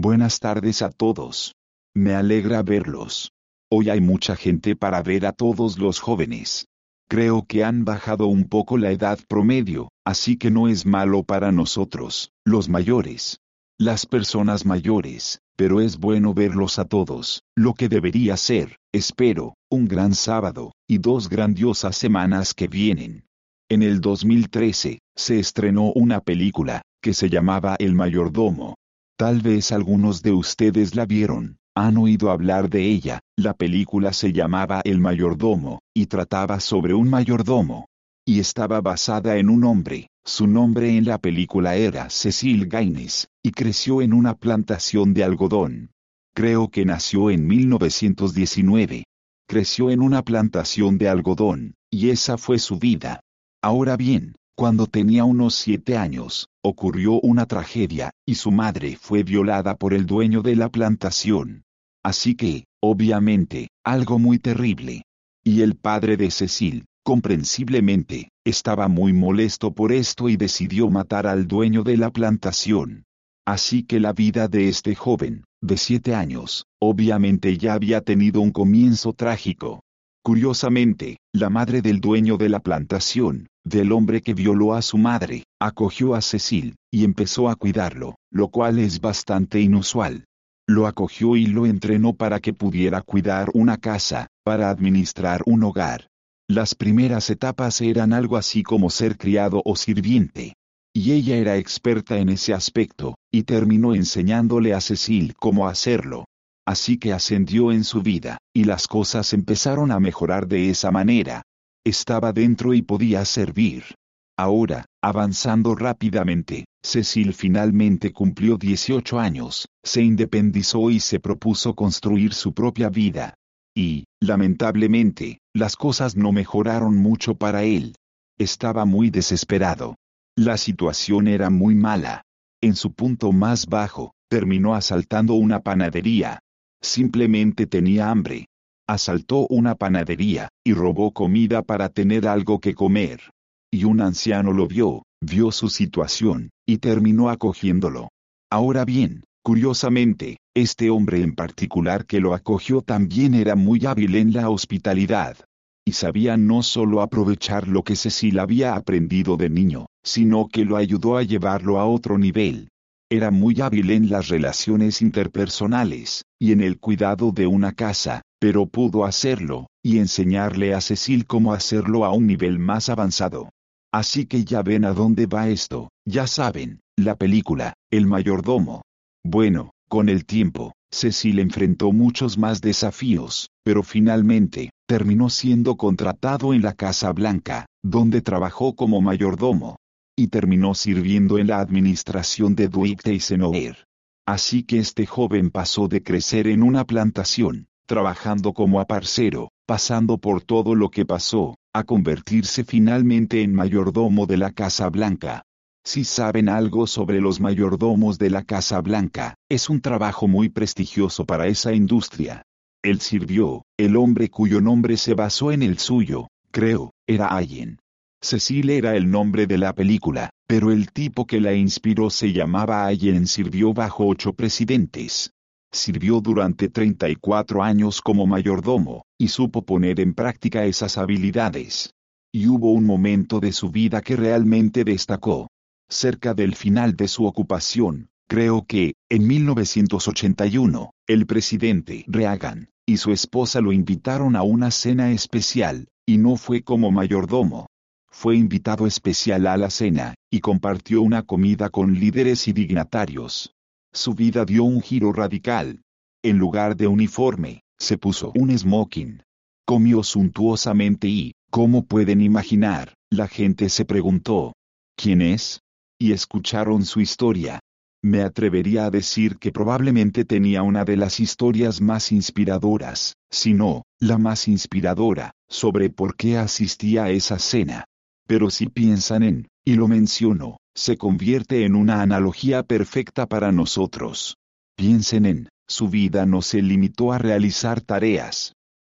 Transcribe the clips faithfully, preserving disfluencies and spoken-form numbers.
Buenas tardes a todos. Me alegra verlos. Hoy hay mucha gente para ver a todos los jóvenes. Creo que han bajado un poco la edad promedio, así que no es malo para nosotros, los mayores. Las personas mayores, pero es bueno verlos a todos, lo que debería ser, espero, un gran sábado, y dos grandiosas semanas que vienen. En el dos mil trece, se estrenó una película, que se llamaba El Mayordomo. Tal vez algunos de ustedes la vieron, han oído hablar de ella. La película se llamaba El Mayordomo, y trataba sobre un mayordomo. Y estaba basada en un hombre, su nombre en la película era Cecil Gaines, y creció en una plantación de algodón. Creo que nació en mil novecientos diecinueve. Creció en una plantación de algodón, y esa fue su vida. Ahora bien, cuando tenía unos siete años, ocurrió una tragedia, y su madre fue violada por el dueño de la plantación. Así que, obviamente, algo muy terrible. Y el padre de Cecil, comprensiblemente, estaba muy molesto por esto y decidió matar al dueño de la plantación. Así que la vida de este joven, de siete años, obviamente ya había tenido un comienzo trágico. Curiosamente, la madre del dueño de la plantación, del hombre que violó a su madre, acogió a Cecil, y empezó a cuidarlo, lo cual es bastante inusual. Lo acogió y lo entrenó para que pudiera cuidar una casa, para administrar un hogar. Las primeras etapas eran algo así como ser criado o sirviente. Y ella era experta en ese aspecto, y terminó enseñándole a Cecil cómo hacerlo. Así que ascendió en su vida, y las cosas empezaron a mejorar de esa manera. Estaba dentro y podía servir. Ahora, avanzando rápidamente, Cecil finalmente cumplió dieciocho años, se independizó y se propuso construir su propia vida. Y, lamentablemente, las cosas no mejoraron mucho para él. Estaba muy desesperado. La situación era muy mala. En su punto más bajo, terminó asaltando una panadería. Simplemente tenía hambre. Asaltó una panadería, y robó comida para tener algo que comer. Y un anciano lo vio, vio su situación, y terminó acogiéndolo. Ahora bien, curiosamente, este hombre en particular que lo acogió también era muy hábil en la hospitalidad. Y sabía no solo aprovechar lo que Cecil había aprendido de niño, sino que lo ayudó a llevarlo a otro nivel. Era muy hábil en las relaciones interpersonales, y en el cuidado de una casa, pero pudo hacerlo, y enseñarle a Cecil cómo hacerlo a un nivel más avanzado. Así que ya ven a dónde va esto, ya saben, la película, El Mayordomo. Bueno, con el tiempo, Cecil enfrentó muchos más desafíos, pero finalmente, terminó siendo contratado en la Casa Blanca, donde trabajó como mayordomo. Y terminó sirviendo en la administración de Dwight Eisenhower. Así que este joven pasó de crecer en una plantación, trabajando como aparcero, pasando por todo lo que pasó, a convertirse finalmente en mayordomo de la Casa Blanca. Si saben algo sobre los mayordomos de la Casa Blanca, es un trabajo muy prestigioso para esa industria. Él sirvió, el hombre cuyo nombre se basó en el suyo, creo, era Allen. Cecil era el nombre de la película, pero el tipo que la inspiró se llamaba Allen. Sirvió bajo ocho presidentes. Sirvió durante treinta y cuatro años como mayordomo, y supo poner en práctica esas habilidades. Y hubo un momento de su vida que realmente destacó. Cerca del final de su ocupación, creo que, en mil novecientos ochenta y uno, el presidente Reagan y su esposa lo invitaron a una cena especial, y no fue como mayordomo. Fue invitado especial a la cena, y compartió una comida con líderes y dignatarios. Su vida dio un giro radical. En lugar de uniforme, se puso un smoking. Comió suntuosamente y, ¿cómo pueden imaginar? La gente se preguntó, ¿quién es? Y escucharon su historia. Me atrevería a decir que probablemente tenía una de las historias más inspiradoras, si no, la más inspiradora, sobre por qué asistía a esa cena. Pero si piensan en, y lo menciono, se convierte en una analogía perfecta para nosotros. Piensen en, su vida no se limitó a realizar tareas.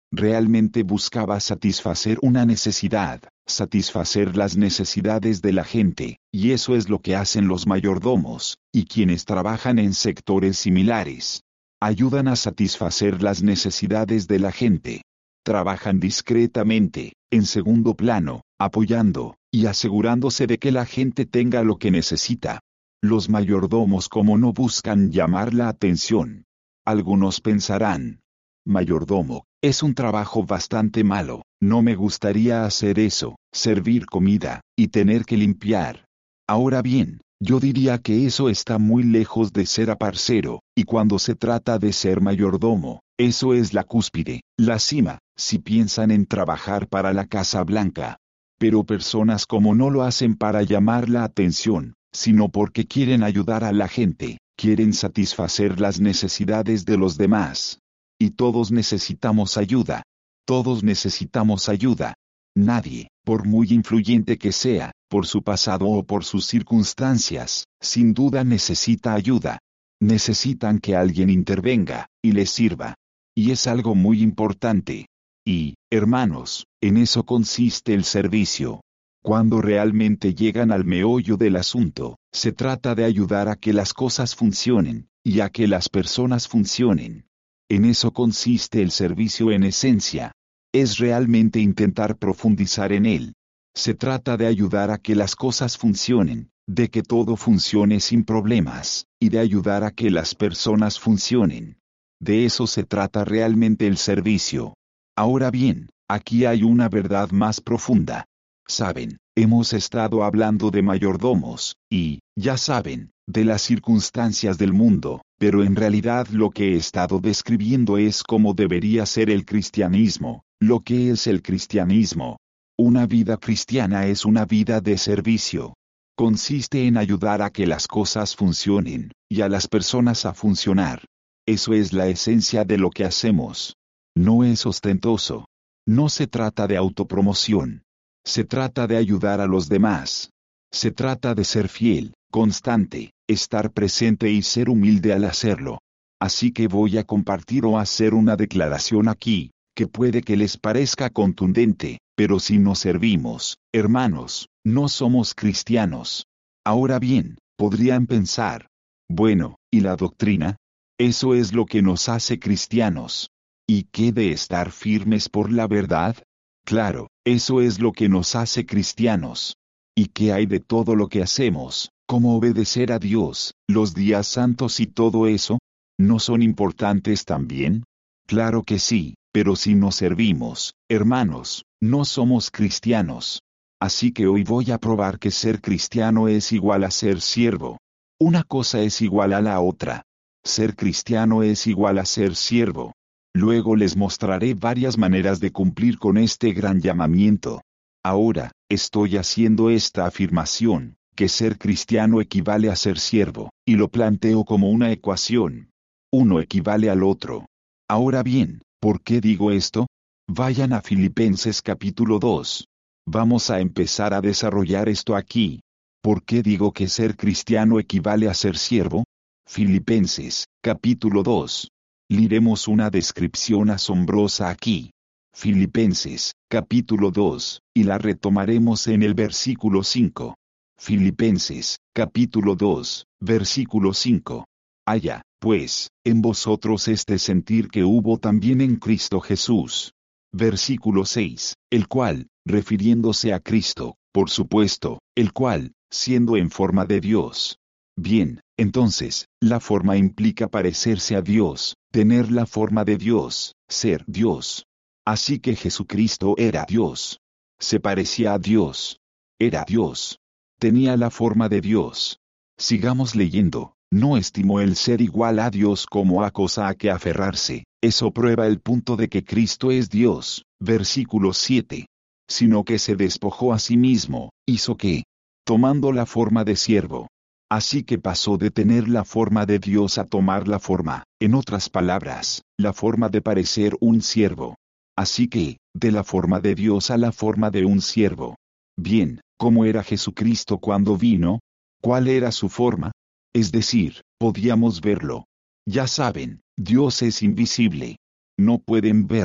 Realmente buscaba satisfacer una necesidad, satisfacer las necesidades de la gente, y eso es lo que hacen los mayordomos, y quienes trabajan en sectores similares. Ayudan a satisfacer las necesidades de la gente. Trabajan discretamente, en segundo plano, apoyando, y asegurándose de que la gente tenga lo que necesita. Los mayordomos como no buscan llamar la atención. Algunos pensarán, mayordomo, es un trabajo bastante malo, no me gustaría hacer eso, servir comida, y tener que limpiar. Ahora bien, yo diría que eso está muy lejos de ser aparcero, y cuando se trata de ser mayordomo, eso es la cúspide, la cima, si piensan en trabajar para la Casa Blanca. Pero personas como no lo hacen para llamar la atención, sino porque quieren ayudar a la gente, quieren satisfacer las necesidades de los demás. Y todos necesitamos ayuda. Todos necesitamos ayuda. Nadie, por muy influyente que sea, por su pasado o por sus circunstancias, sin duda necesita ayuda. Necesitan que alguien intervenga, y les sirva. Y es algo muy importante. Y, hermanos, en eso consiste el servicio. Cuando realmente llegan al meollo del asunto, se trata de ayudar a que las cosas funcionen, y a que las personas funcionen. En eso consiste el servicio en esencia. Es realmente intentar profundizar en él. Se trata de ayudar a que las cosas funcionen, de que todo funcione sin problemas, y de ayudar a que las personas funcionen. De eso se trata realmente el servicio. Ahora bien, aquí hay una verdad más profunda. Saben, hemos estado hablando de mayordomos, y, ya saben, de las circunstancias del mundo, pero en realidad lo que he estado describiendo es cómo debería ser el cristianismo. Lo que es el cristianismo. Una vida cristiana es una vida de servicio. Consiste en ayudar a que las cosas funcionen, y a las personas a funcionar. Eso es la esencia de lo que hacemos. No es ostentoso. No se trata de autopromoción. Se trata de ayudar a los demás. Se trata de ser fiel, constante, estar presente y ser humilde al hacerlo. Así que voy a compartir o hacer una declaración aquí, que puede que les parezca contundente, pero si no servimos, hermanos, no somos cristianos. Ahora bien, podrían pensar, bueno, ¿y la doctrina? Eso es lo que nos hace cristianos. ¿Y qué de estar firmes por la verdad? Claro, eso es lo que nos hace cristianos. ¿Y qué hay de todo lo que hacemos, como obedecer a Dios, los días santos y todo eso? ¿No son importantes también? Claro que sí, pero si no servimos, hermanos, no somos cristianos. Así que hoy voy a probar que ser cristiano es igual a ser siervo. Una cosa es igual a la otra. Ser cristiano es igual a ser siervo. Luego les mostraré varias maneras de cumplir con este gran llamamiento. Ahora, estoy haciendo esta afirmación, que ser cristiano equivale a ser siervo, y lo planteo como una ecuación. Uno equivale al otro. Ahora bien, ¿por qué digo esto? Vayan a Filipenses capítulo dos. Vamos a empezar a desarrollar esto aquí. ¿Por qué digo que ser cristiano equivale a ser siervo? Filipenses, capítulo dos. Leeremos una descripción asombrosa aquí. Filipenses, capítulo dos, y la retomaremos en el versículo cinco. Filipenses, capítulo dos, versículo cinco. Haya, pues, en vosotros este sentir que hubo también en Cristo Jesús. Versículo seis, el cual, refiriéndose a Cristo, por supuesto, el cual, siendo en forma de Dios. Bien, entonces, la forma implica parecerse a Dios, tener la forma de Dios, ser Dios. Así que Jesucristo era Dios. Se parecía a Dios. Era Dios. Tenía la forma de Dios. Sigamos leyendo. No estimó el ser igual a Dios como a cosa a que aferrarse. Eso prueba el punto de que Cristo es Dios. Versículo siete. Sino que se despojó a sí mismo, hizo que, tomando la forma de siervo. Así que pasó de tener la forma de Dios a tomar la forma, en otras palabras, la forma de parecer un siervo. Así que, de la forma de Dios a la forma de un siervo. Bien, ¿cómo era Jesucristo cuando vino? ¿Cuál era su forma? Es decir, podíamos verlo. Ya saben, Dios es invisible. No pueden verlo.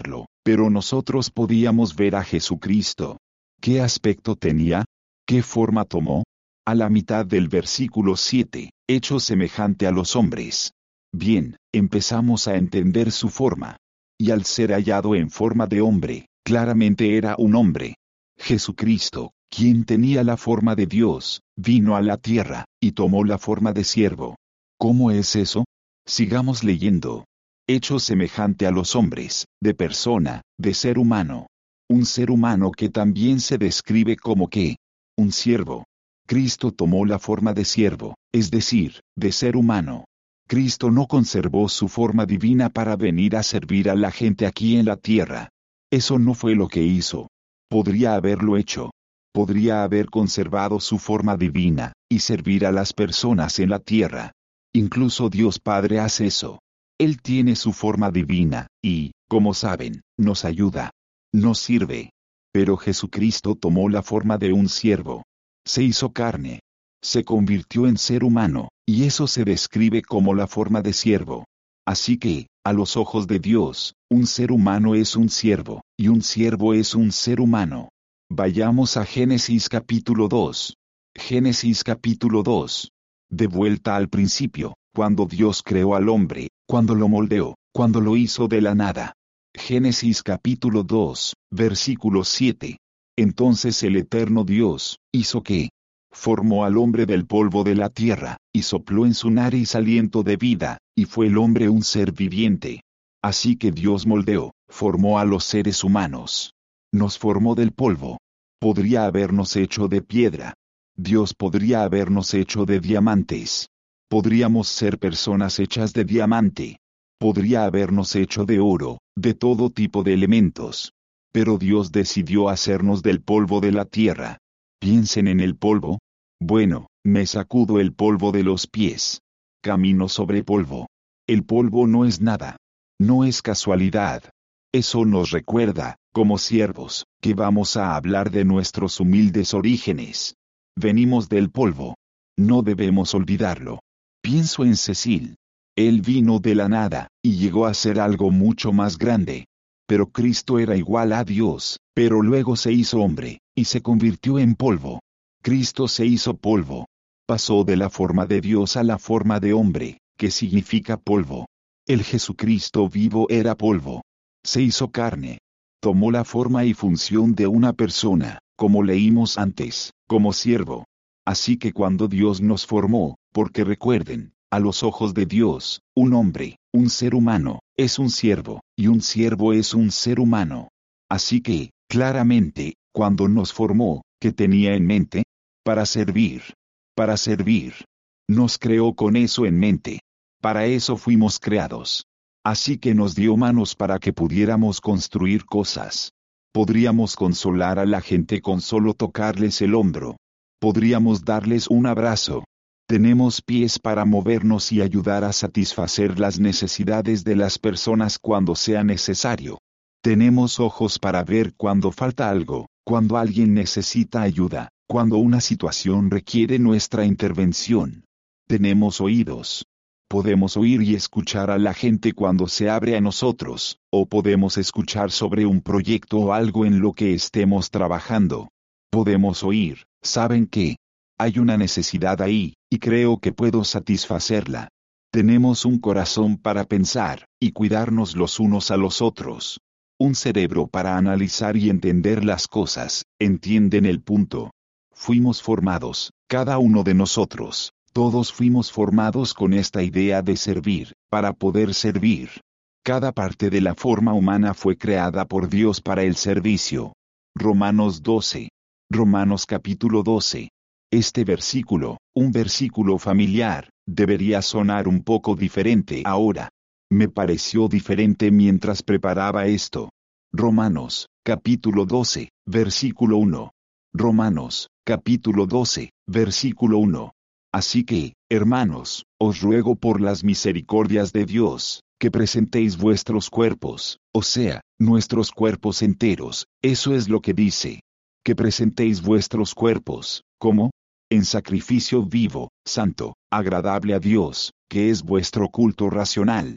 Pero nosotros podíamos ver a Jesucristo. ¿Qué aspecto tenía? ¿Qué forma tomó? A la mitad del versículo siete, hecho semejante a los hombres. Bien, empezamos a entender su forma. Y al ser hallado en forma de hombre, claramente era un hombre. Jesucristo, quien tenía la forma de Dios, vino a la tierra, y tomó la forma de siervo. ¿Cómo es eso? Sigamos leyendo. Hecho semejante a los hombres, de persona, de ser humano. Un ser humano que también se describe como ¿qué? Un siervo. Cristo tomó la forma de siervo, es decir, de ser humano. Cristo no conservó su forma divina para venir a servir a la gente aquí en la tierra. Eso no fue lo que hizo. Podría haberlo hecho. Podría haber conservado su forma divina, y servir a las personas en la tierra. Incluso Dios Padre hace eso. Él tiene su forma divina, y, como saben, nos ayuda. Nos sirve. Pero Jesucristo tomó la forma de un siervo. Se hizo carne. Se convirtió en ser humano, y eso se describe como la forma de siervo. Así que, a los ojos de Dios, un ser humano es un siervo, y un siervo es un ser humano. Vayamos a Génesis capítulo dos. Génesis capítulo dos. De vuelta al principio, cuando Dios creó al hombre, cuando lo moldeó, cuando lo hizo de la nada. Génesis capítulo dos, versículo siete. Entonces el eterno Dios, hizo que formó al hombre del polvo de la tierra, y sopló en su nariz aliento de vida, y fue el hombre un ser viviente. Así que Dios moldeó, formó a los seres humanos. Nos formó del polvo. Podría habernos hecho de piedra. Dios podría habernos hecho de diamantes. Podríamos ser personas hechas de diamante. Podría habernos hecho de oro, de todo tipo de elementos. Pero Dios decidió hacernos del polvo de la tierra. Piensen en el polvo. Bueno, me sacudo el polvo de los pies. Camino sobre polvo. El polvo no es nada. No es casualidad. Eso nos recuerda, como siervos, que vamos a hablar de nuestros humildes orígenes. Venimos del polvo. No debemos olvidarlo. Pienso en Cecil. Él vino de la nada, y llegó a ser algo mucho más grande. Pero Cristo era igual a Dios, pero luego se hizo hombre, y se convirtió en polvo. Cristo se hizo polvo. Pasó de la forma de Dios a la forma de hombre, que significa polvo. El Jesucristo vivo era polvo. Se hizo carne. Tomó la forma y función de una persona, como leímos antes, como siervo. Así que cuando Dios nos formó, porque recuerden, a los ojos de Dios, un hombre, un ser humano, es un siervo, y un siervo es un ser humano. Así que, claramente, cuando nos formó, ¿qué tenía en mente? Para servir. Para servir. Nos creó con eso en mente. Para eso fuimos creados. Así que nos dio manos para que pudiéramos construir cosas. Podríamos consolar a la gente con solo tocarles el hombro. Podríamos darles un abrazo. Tenemos pies para movernos y ayudar a satisfacer las necesidades de las personas cuando sea necesario. Tenemos ojos para ver cuando falta algo, cuando alguien necesita ayuda, cuando una situación requiere nuestra intervención. Tenemos oídos. Podemos oír y escuchar a la gente cuando se abre a nosotros, o podemos escuchar sobre un proyecto o algo en lo que estemos trabajando. Podemos oír, ¿saben qué? Hay una necesidad ahí, y creo que puedo satisfacerla. Tenemos un corazón para pensar, y cuidarnos los unos a los otros. Un cerebro para analizar y entender las cosas, ¿entienden el punto? Fuimos formados, cada uno de nosotros, todos fuimos formados con esta idea de servir, para poder servir. Cada parte de la forma humana fue creada por Dios para el servicio. Romanos doce. Romanos capítulo doce. Este versículo, un versículo familiar, debería sonar un poco diferente ahora. Me pareció diferente mientras preparaba esto. Romanos, capítulo doce, versículo uno. Romanos, capítulo doce, versículo uno. Así que, hermanos, os ruego por las misericordias de Dios, que presentéis vuestros cuerpos, o sea, nuestros cuerpos enteros, eso es lo que dice. Que presentéis vuestros cuerpos, ¿cómo? En sacrificio vivo, santo, agradable a Dios, que es vuestro culto racional.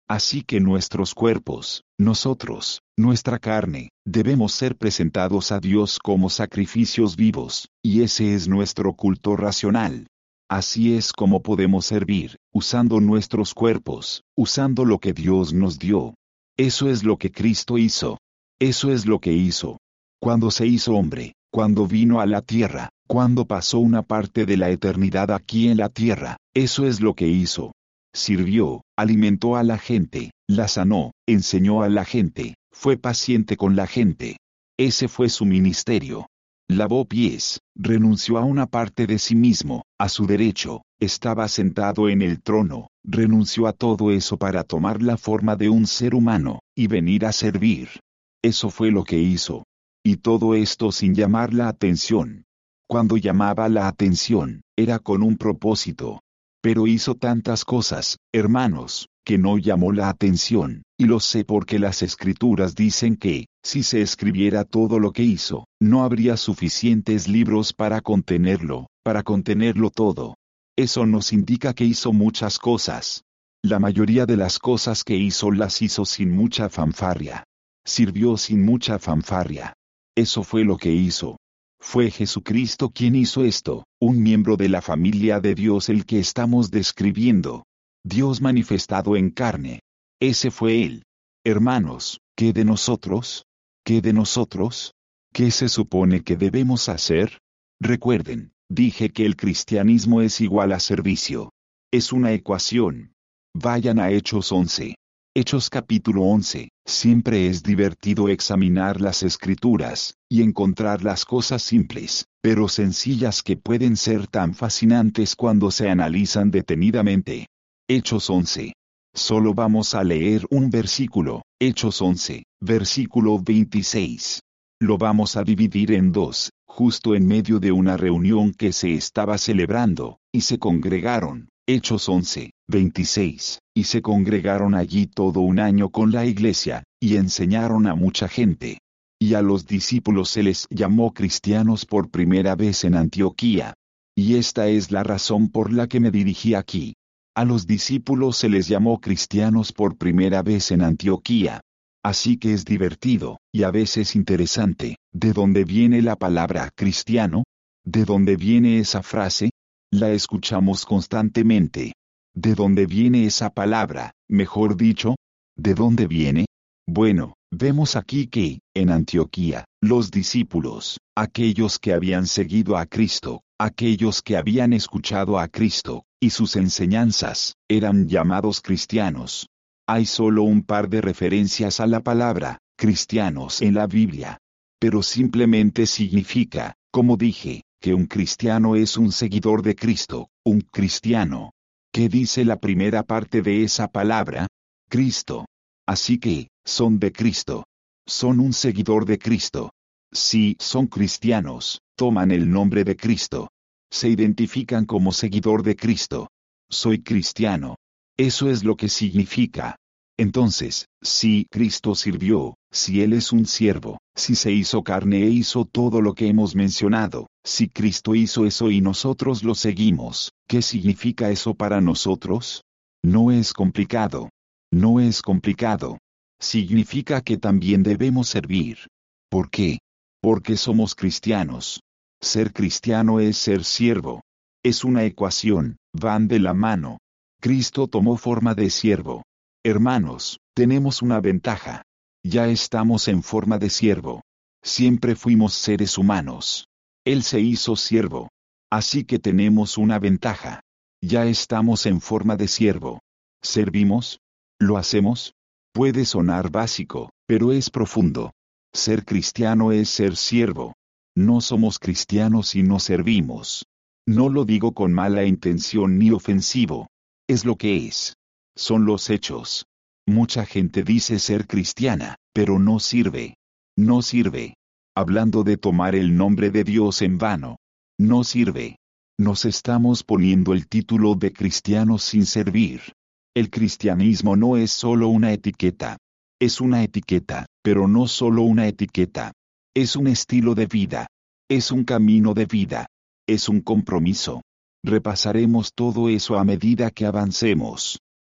Así que nuestros cuerpos, nosotros, nuestra carne, debemos ser presentados a Dios como sacrificios vivos, y ese es nuestro culto racional. Así es como podemos servir, usando nuestros cuerpos, usando lo que Dios nos dio. Eso es lo que Cristo hizo. Eso es lo que hizo. Cuando se hizo hombre, cuando vino a la tierra, cuando pasó una parte de la eternidad aquí en la tierra, eso es lo que hizo. Sirvió, alimentó a la gente, la sanó, enseñó a la gente, fue paciente con la gente. Ese fue su ministerio. Lavó pies, renunció a una parte de sí mismo, a su derecho, estaba sentado en el trono, renunció a todo eso para tomar la forma de un ser humano, y venir a servir. Eso fue lo que hizo. Y todo esto sin llamar la atención. Cuando llamaba la atención, era con un propósito. Pero hizo tantas cosas, hermanos, que no llamó la atención, y lo sé porque las Escrituras dicen que, si se escribiera todo lo que hizo, no habría suficientes libros para contenerlo, para contenerlo todo. Eso nos indica que hizo muchas cosas. La mayoría de las cosas que hizo las hizo sin mucha fanfarria. Sirvió sin mucha fanfarria. Eso fue lo que hizo. Fue Jesucristo quien hizo esto, un miembro de la familia de Dios el que estamos describiendo. Dios manifestado en carne. Ese fue Él. Hermanos, ¿qué de nosotros? ¿Qué de nosotros? ¿Qué se supone que debemos hacer? Recuerden, dije que el cristianismo es igual a servicio. Es una ecuación. Vayan a Hechos once. Hechos capítulo once, siempre es divertido examinar las Escrituras, y encontrar las cosas simples, pero sencillas que pueden ser tan fascinantes cuando se analizan detenidamente. Hechos once. Solo vamos a leer un versículo, Hechos once, versículo veintiséis. Lo vamos a dividir en dos, justo en medio de una reunión que se estaba celebrando, y se congregaron. Hechos once, veintiséis, y se congregaron allí todo un año con la iglesia, y enseñaron a mucha gente. Y a los discípulos se les llamó cristianos por primera vez en Antioquía. Y esta es la razón por la que me dirigí aquí. A los discípulos se les llamó cristianos por primera vez en Antioquía. Así que es divertido, y a veces interesante, ¿de dónde viene la palabra cristiano? ¿De dónde viene esa frase? La escuchamos constantemente. ¿De dónde viene esa palabra, mejor dicho? ¿De dónde viene? Bueno, vemos aquí que, en Antioquía, los discípulos, aquellos que habían seguido a Cristo, aquellos que habían escuchado a Cristo, y sus enseñanzas, eran llamados cristianos. Hay solo un par de referencias a la palabra, cristianos en la Biblia. Pero simplemente significa, como dije, que un cristiano es un seguidor de Cristo, un cristiano. ¿Qué dice la primera parte de esa palabra? Cristo. Así que, son de Cristo. Son un seguidor de Cristo. Si son cristianos, toman el nombre de Cristo. Se identifican como seguidor de Cristo. Soy cristiano. Eso es lo que significa. Entonces, si Cristo sirvió, si Él es un siervo, si se hizo carne e hizo todo lo que hemos mencionado, si Cristo hizo eso y nosotros lo seguimos, ¿qué significa eso para nosotros? No es complicado. No es complicado. Significa que también debemos servir. ¿Por qué? Porque somos cristianos. Ser cristiano es ser siervo. Es una ecuación, van de la mano. Cristo tomó forma de siervo. Hermanos, tenemos una ventaja. Ya estamos en forma de siervo. Siempre fuimos seres humanos. Él se hizo siervo. Así que tenemos una ventaja. Ya estamos en forma de siervo. ¿Servimos? ¿Lo hacemos? Puede sonar básico, pero es profundo. Ser cristiano es ser siervo. No somos cristianos y no servimos. No lo digo con mala intención ni ofensivo. Es lo que es. Son los hechos. Mucha gente dice ser cristiana, pero no sirve. No sirve. Hablando de tomar el nombre de Dios en vano. No sirve. Nos estamos poniendo el título de cristianos sin servir. El cristianismo no es solo una etiqueta. Es una etiqueta, pero no solo una etiqueta. Es un estilo de vida. Es un camino de vida. Es un compromiso. Repasaremos todo eso a medida que avancemos.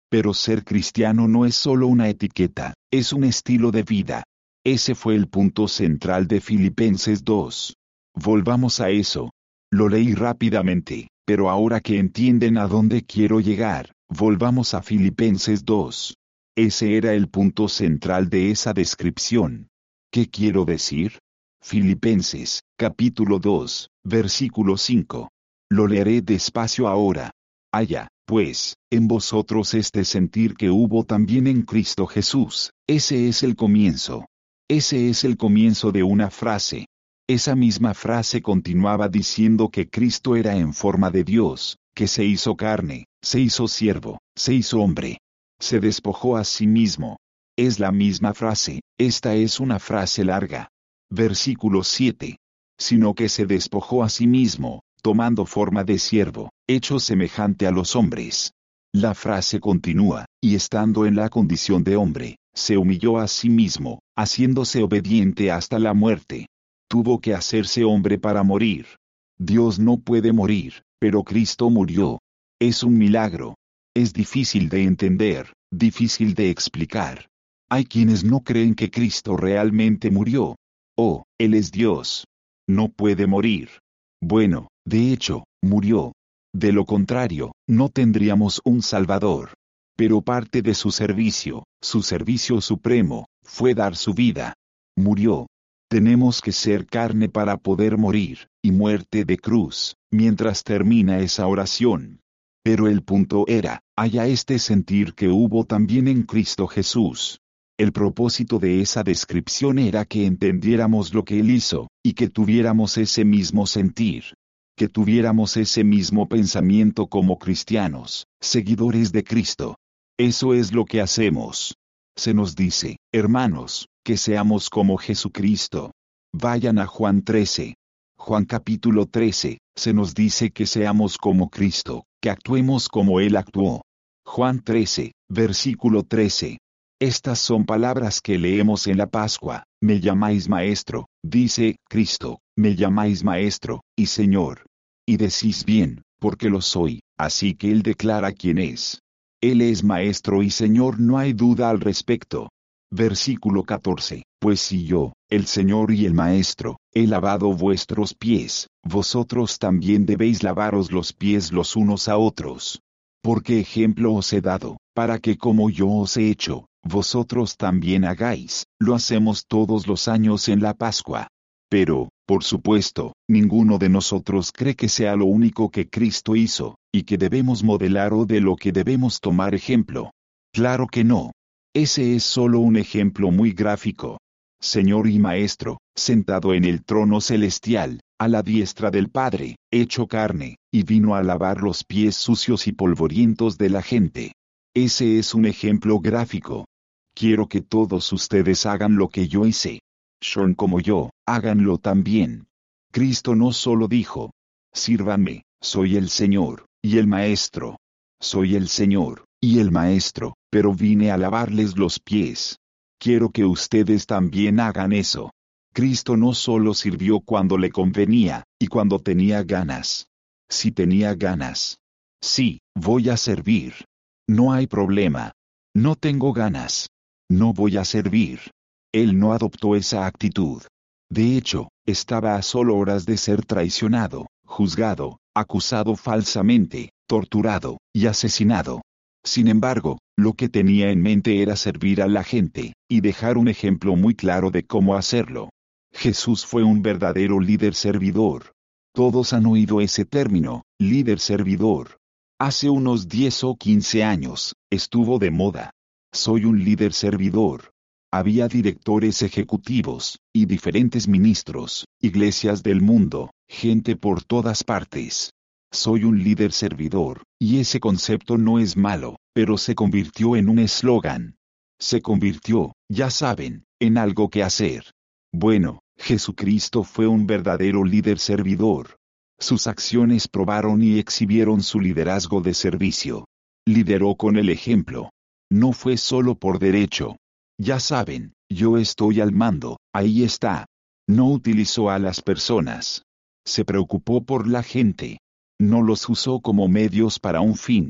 Pero ser cristiano no es solo una etiqueta, es un estilo de vida. Ese fue el punto central de Filipenses dos. Volvamos a eso. Lo leí rápidamente, pero ahora que entienden a dónde quiero llegar, volvamos a Filipenses dos. Ese era el punto central de esa descripción. ¿Qué quiero decir? Filipenses, capítulo dos, versículo cinco. Lo leeré despacio ahora. Haya, pues, en vosotros este sentir que hubo también en Cristo Jesús. Ese es el comienzo. Ese es el comienzo de una frase. Esa misma frase continuaba diciendo que Cristo era en forma de Dios, que se hizo carne, se hizo siervo, se hizo hombre. Se despojó a sí mismo. Es la misma frase, esta es una frase larga. Versículo siete. Sino que se despojó a sí mismo, tomando forma de siervo, hecho semejante a los hombres. La frase continúa, y estando en la condición de hombre, se humilló a sí mismo, haciéndose obediente hasta la muerte. Tuvo que hacerse hombre para morir. Dios no puede morir, pero Cristo murió. Es un milagro. Es difícil de entender, difícil de explicar. Hay quienes no creen que Cristo realmente murió. Oh, Él es Dios. No puede morir. Bueno, de hecho, murió. De lo contrario, no tendríamos un Salvador. Pero parte de su servicio, su servicio supremo, fue dar su vida. Murió. Tenemos que ser carne para poder morir, y muerte de cruz, mientras termina esa oración. Pero el punto era, haya este sentir que hubo también en Cristo Jesús. El propósito de esa descripción era que entendiéramos lo que Él hizo, y que tuviéramos ese mismo sentir. Que tuviéramos ese mismo pensamiento como cristianos, seguidores de Cristo. Eso es lo que hacemos. Se nos dice, hermanos, que seamos como Jesucristo. Vayan a Juan trece. Juan capítulo trece, se nos dice que seamos como Cristo, que actuemos como Él actuó. Juan trece, versículo trece. Estas son palabras que leemos en la Pascua. Me llamáis maestro, dice Cristo, me llamáis maestro, y Señor. Y decís bien, porque lo soy, así que Él declara quién es. Él es maestro y Señor, no hay duda al respecto. Versículo catorce. Pues si yo, el Señor y el Maestro, he lavado vuestros pies, vosotros también debéis lavaros los pies los unos a otros. Porque ejemplo os he dado, para que como yo os he hecho, vosotros también hagáis. Lo hacemos todos los años en la Pascua. Pero, por supuesto, ninguno de nosotros cree que sea lo único que Cristo hizo, y que debemos modelar o de lo que debemos tomar ejemplo. Claro que no. Ese es solo un ejemplo muy gráfico. Señor y Maestro, sentado en el trono celestial, a la diestra del Padre, hecho carne, y vino a lavar los pies sucios y polvorientos de la gente. Ese es un ejemplo gráfico. Quiero que todos ustedes hagan lo que yo hice. Sean como yo, háganlo también. Cristo no solo dijo, sírvanme, soy el Señor, y el Maestro. Soy el Señor, y el Maestro, pero vine a lavarles los pies. Quiero que ustedes también hagan eso. Cristo no solo sirvió cuando le convenía, y cuando tenía ganas. Si tenía ganas. Sí, voy a servir. No hay problema. No tengo ganas. No voy a servir. Él no adoptó esa actitud. De hecho, estaba a solo horas de ser traicionado, juzgado, acusado falsamente, torturado, y asesinado. Sin embargo, lo que tenía en mente era servir a la gente, y dejar un ejemplo muy claro de cómo hacerlo. Jesús fue un verdadero líder servidor. Todos han oído ese término, líder servidor. Hace unos diez o quince años, estuvo de moda. Soy un líder servidor. Había directores ejecutivos, y diferentes ministros, iglesias del mundo, gente por todas partes. Soy un líder servidor, y ese concepto no es malo, pero se convirtió en un eslogan. Se convirtió, ya saben, en algo que hacer. Bueno, Jesucristo fue un verdadero líder servidor. Sus acciones probaron y exhibieron su liderazgo de servicio. Lideró con el ejemplo. No fue solo por derecho. Ya saben, yo estoy al mando, ahí está. No utilizó a las personas. Se preocupó por la gente. No los usó como medios para un fin.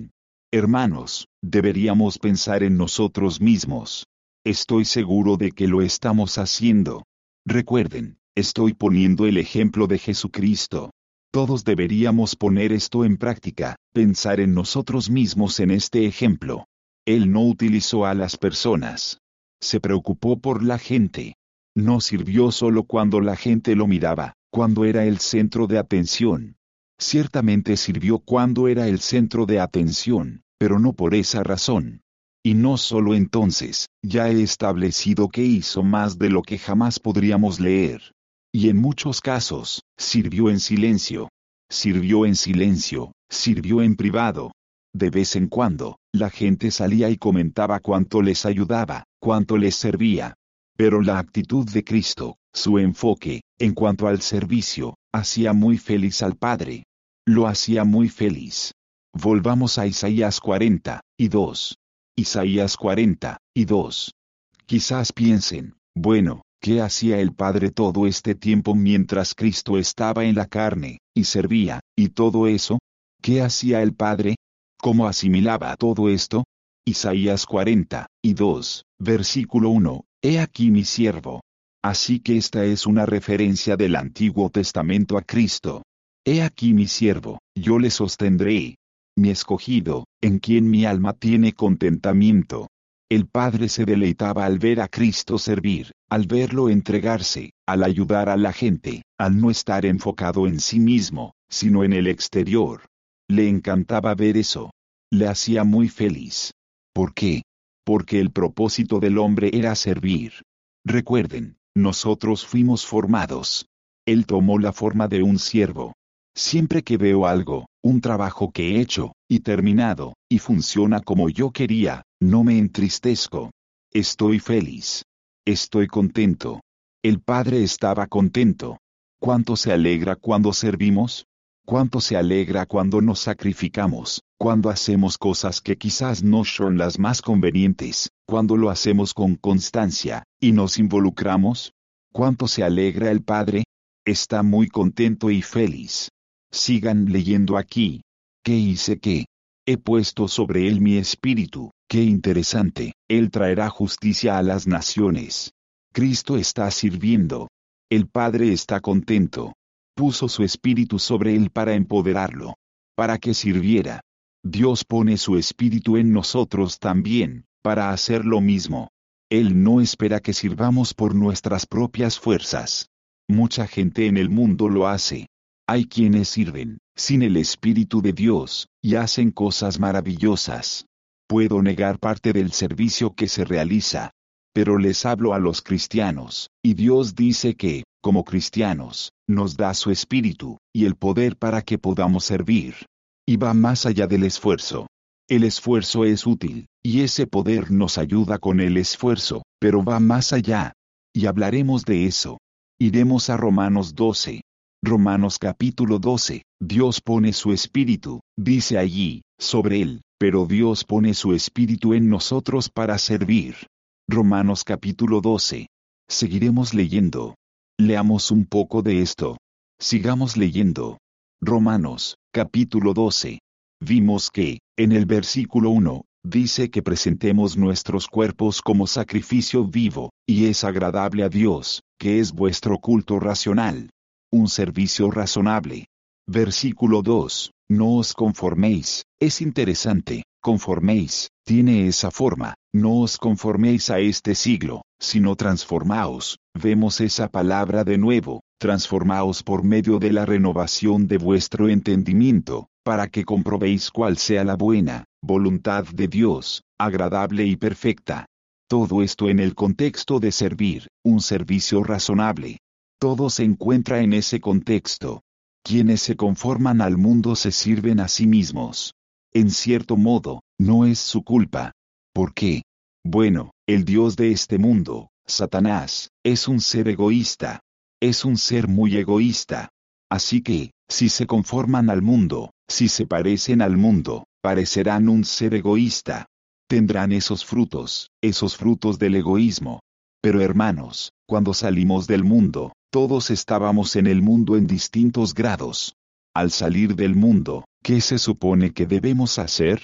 Hermanos, deberíamos pensar en nosotros mismos. Estoy seguro de que lo estamos haciendo. Recuerden, estoy poniendo el ejemplo de Jesucristo. Todos deberíamos poner esto en práctica, pensar en nosotros mismos en este ejemplo. Él no utilizó a las personas. Se preocupó por la gente. No sirvió solo cuando la gente lo miraba, cuando era el centro de atención. Ciertamente sirvió cuando era el centro de atención, pero no por esa razón. Y no solo entonces, ya he establecido que hizo más de lo que jamás podríamos leer. Y en muchos casos, sirvió en silencio. Sirvió en silencio, sirvió en privado. De vez en cuando, la gente salía y comentaba cuánto les ayudaba, cuánto les servía. Pero la actitud de Cristo, su enfoque, en cuanto al servicio, hacía muy feliz al Padre. Lo hacía muy feliz. Volvamos a Isaías cuarenta y dos. Isaías cuarenta y dos. Quizás piensen, bueno, ¿qué hacía el Padre todo este tiempo mientras Cristo estaba en la carne, y servía, y todo eso? ¿Qué hacía el Padre? ¿Cómo asimilaba todo esto? Isaías cuarenta y dos, versículo uno, He aquí mi siervo. Así que esta es una referencia del Antiguo Testamento a Cristo. He aquí mi siervo, yo le sostendré. Mi escogido, en quien mi alma tiene contentamiento. El Padre se deleitaba al ver a Cristo servir, al verlo entregarse, al ayudar a la gente, al no estar enfocado en sí mismo, sino en el exterior. Le encantaba ver eso. Le hacía muy feliz. ¿Por qué? Porque el propósito del hombre era servir. Recuerden, nosotros fuimos formados. Él tomó la forma de un siervo. Siempre que veo algo, un trabajo que he hecho, y terminado, y funciona como yo quería, no me entristezco. Estoy feliz. Estoy contento. El Padre estaba contento. ¿Cuánto se alegra cuando servimos? ¿Cuánto se alegra cuando nos sacrificamos, cuando hacemos cosas que quizás no son las más convenientes, cuando lo hacemos con constancia, y nos involucramos? ¿Cuánto se alegra el Padre? Está muy contento y feliz. Sigan leyendo aquí. ¿Qué hice qué? He puesto sobre él mi espíritu. Qué interesante. Él traerá justicia a las naciones. Cristo está sirviendo. El Padre está contento. Puso su espíritu sobre él para empoderarlo. Para que sirviera. Dios pone su espíritu en nosotros también, para hacer lo mismo. Él no espera que sirvamos por nuestras propias fuerzas. Mucha gente en el mundo lo hace. Hay quienes sirven, sin el Espíritu de Dios, y hacen cosas maravillosas. Puedo negar parte del servicio que se realiza. Pero les hablo a los cristianos, y Dios dice que, como cristianos, nos da su Espíritu, y el poder para que podamos servir. Y va más allá del esfuerzo. El esfuerzo es útil, y ese poder nos ayuda con el esfuerzo, pero va más allá. Y hablaremos de eso. Iremos a Romanos doce. Romanos capítulo doce, Dios pone su espíritu, dice allí, sobre él, pero Dios pone su espíritu en nosotros para servir. Romanos capítulo doce. Seguiremos leyendo. Leamos un poco de esto. Sigamos leyendo. Romanos, capítulo doce. Vimos que, en el versículo uno, dice que presentemos nuestros cuerpos como sacrificio vivo, y es agradable a Dios, que es vuestro culto racional. Un servicio razonable. Versículo dos. No os conforméis. Es interesante, conforméis, tiene esa forma, no os conforméis a este siglo, sino transformaos. Vemos esa palabra de nuevo, transformaos por medio de la renovación de vuestro entendimiento, para que comprobéis cuál sea la buena voluntad de Dios, agradable y perfecta. Todo esto en el contexto de servir, un servicio razonable. Todo se encuentra en ese contexto. Quienes se conforman al mundo se sirven a sí mismos. En cierto modo, no es su culpa. ¿Por qué? Bueno, el Dios de este mundo, Satanás, es un ser egoísta. Es un ser muy egoísta. Así que, si se conforman al mundo, si se parecen al mundo, parecerán un ser egoísta. Tendrán esos frutos, esos frutos del egoísmo. Pero hermanos, cuando salimos del mundo, todos estábamos en el mundo en distintos grados. Al salir del mundo, ¿qué se supone que debemos hacer?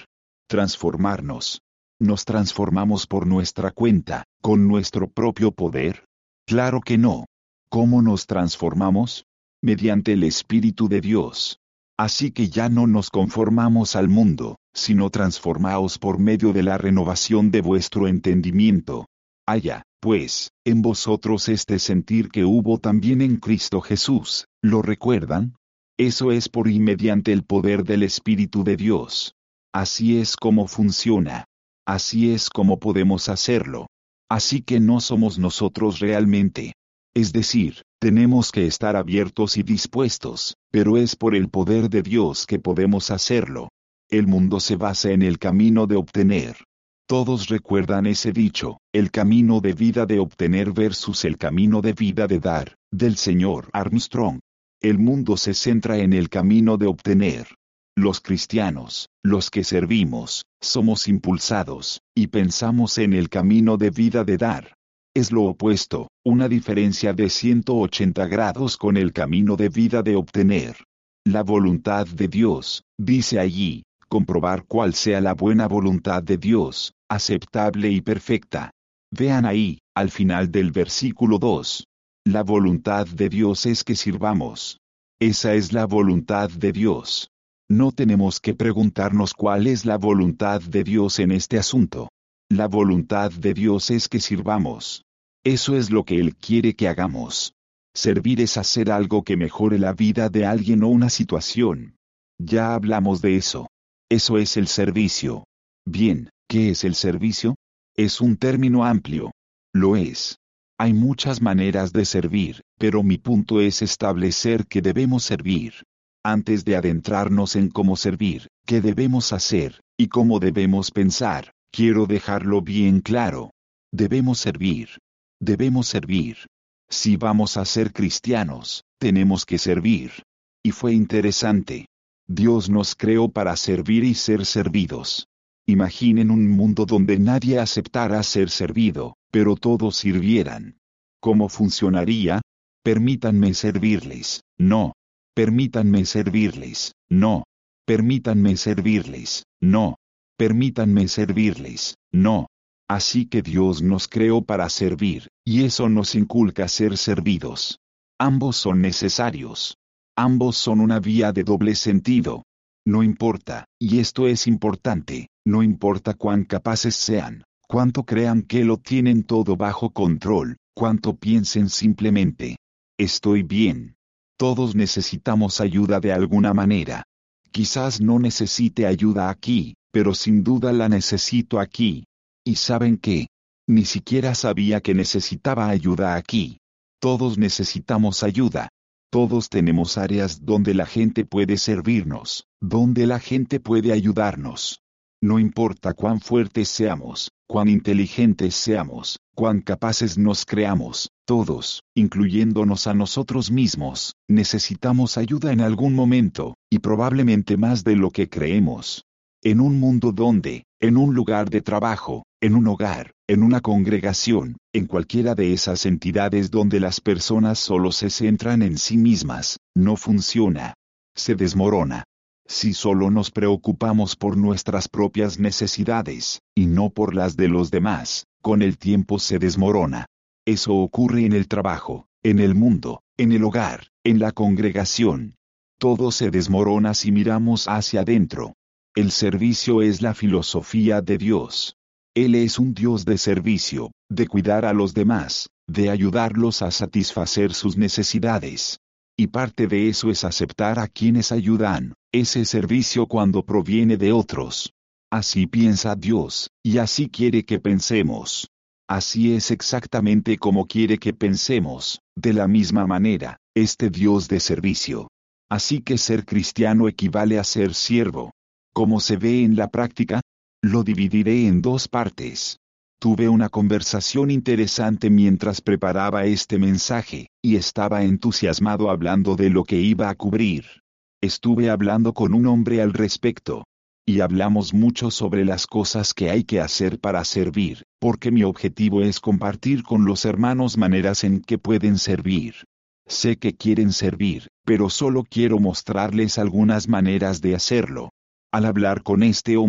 Transformarnos. ¿Nos transformamos por nuestra cuenta, con nuestro propio poder? Claro que no. ¿Cómo nos transformamos? Mediante el Espíritu de Dios. Así que ya no nos conformamos al mundo, sino transformaos por medio de la renovación de vuestro entendimiento. Haya, pues, en vosotros este sentir que hubo también en Cristo Jesús, ¿lo recuerdan? Eso es por y mediante el poder del Espíritu de Dios. Así es como funciona. Así es como podemos hacerlo. Así que no somos nosotros realmente. Es decir, tenemos que estar abiertos y dispuestos, pero es por el poder de Dios que podemos hacerlo. El mundo se basa en el camino de obtener. Todos recuerdan ese dicho, el camino de vida de obtener versus el camino de vida de dar, del señor Armstrong. El mundo se centra en el camino de obtener. Los cristianos, los que servimos, somos impulsados, y pensamos en el camino de vida de dar. Es lo opuesto, una diferencia de ciento ochenta grados con el camino de vida de obtener. La voluntad de Dios, dice allí, comprobar cuál sea la buena voluntad de Dios, aceptable y perfecta. Vean ahí, al final del versículo dos. La voluntad de Dios es que sirvamos. Esa es la voluntad de Dios. No tenemos que preguntarnos cuál es la voluntad de Dios en este asunto. La voluntad de Dios es que sirvamos. Eso es lo que Él quiere que hagamos. Servir es hacer algo que mejore la vida de alguien o una situación. Ya hablamos de eso. Eso es el servicio. Bien, ¿qué es el servicio? Es un término amplio. Lo es. Hay muchas maneras de servir, pero mi punto es establecer que debemos servir. Antes de adentrarnos en cómo servir, qué debemos hacer, y cómo debemos pensar, quiero dejarlo bien claro. Debemos servir. Debemos servir. Si vamos a ser cristianos, tenemos que servir. Y fue interesante. Dios nos creó para servir y ser servidos. Imaginen un mundo donde nadie aceptara ser servido, pero todos sirvieran. ¿Cómo funcionaría? Permítanme servirles. No. Permítanme servirles. No. Permítanme servirles. No. Permítanme servirles. No. Así que Dios nos creó para servir, y eso nos inculca ser servidos. Ambos son necesarios. Ambos son una vía de doble sentido. No importa, y esto es importante, no importa cuán capaces sean, cuánto crean que lo tienen todo bajo control, cuánto piensen simplemente. Estoy bien. Todos necesitamos ayuda de alguna manera. Quizás no necesite ayuda aquí, pero sin duda la necesito aquí. ¿Y saben qué? Ni siquiera sabía que necesitaba ayuda aquí. Todos necesitamos ayuda. Todos tenemos áreas donde la gente puede servirnos, donde la gente puede ayudarnos. No importa cuán fuertes seamos, cuán inteligentes seamos, cuán capaces nos creamos, todos, incluyéndonos a nosotros mismos, necesitamos ayuda en algún momento, y probablemente más de lo que creemos. En un mundo donde, en un lugar de trabajo, en un hogar, en una congregación, en cualquiera de esas entidades donde las personas solo se centran en sí mismas, no funciona. Se desmorona. Si solo nos preocupamos por nuestras propias necesidades, y no por las de los demás, con el tiempo se desmorona. Eso ocurre en el trabajo, en el mundo, en el hogar, en la congregación. Todo se desmorona si miramos hacia adentro. El servicio es la filosofía de Dios. Él es un Dios de servicio, de cuidar a los demás, de ayudarlos a satisfacer sus necesidades. Y parte de eso es aceptar a quienes ayudan, ese servicio cuando proviene de otros. Así piensa Dios, y así quiere que pensemos. Así es exactamente como quiere que pensemos, de la misma manera, este Dios de servicio. Así que ser cristiano equivale a ser siervo. ¿Cómo se ve en la práctica? Lo dividiré en dos partes. Tuve una conversación interesante mientras preparaba este mensaje, y estaba entusiasmado hablando de lo que iba a cubrir. Estuve hablando con un hombre al respecto. Y hablamos mucho sobre las cosas que hay que hacer para servir, porque mi objetivo es compartir con los hermanos maneras en que pueden servir. Sé que quieren servir, pero solo quiero mostrarles algunas maneras de hacerlo. Al hablar con este hombre,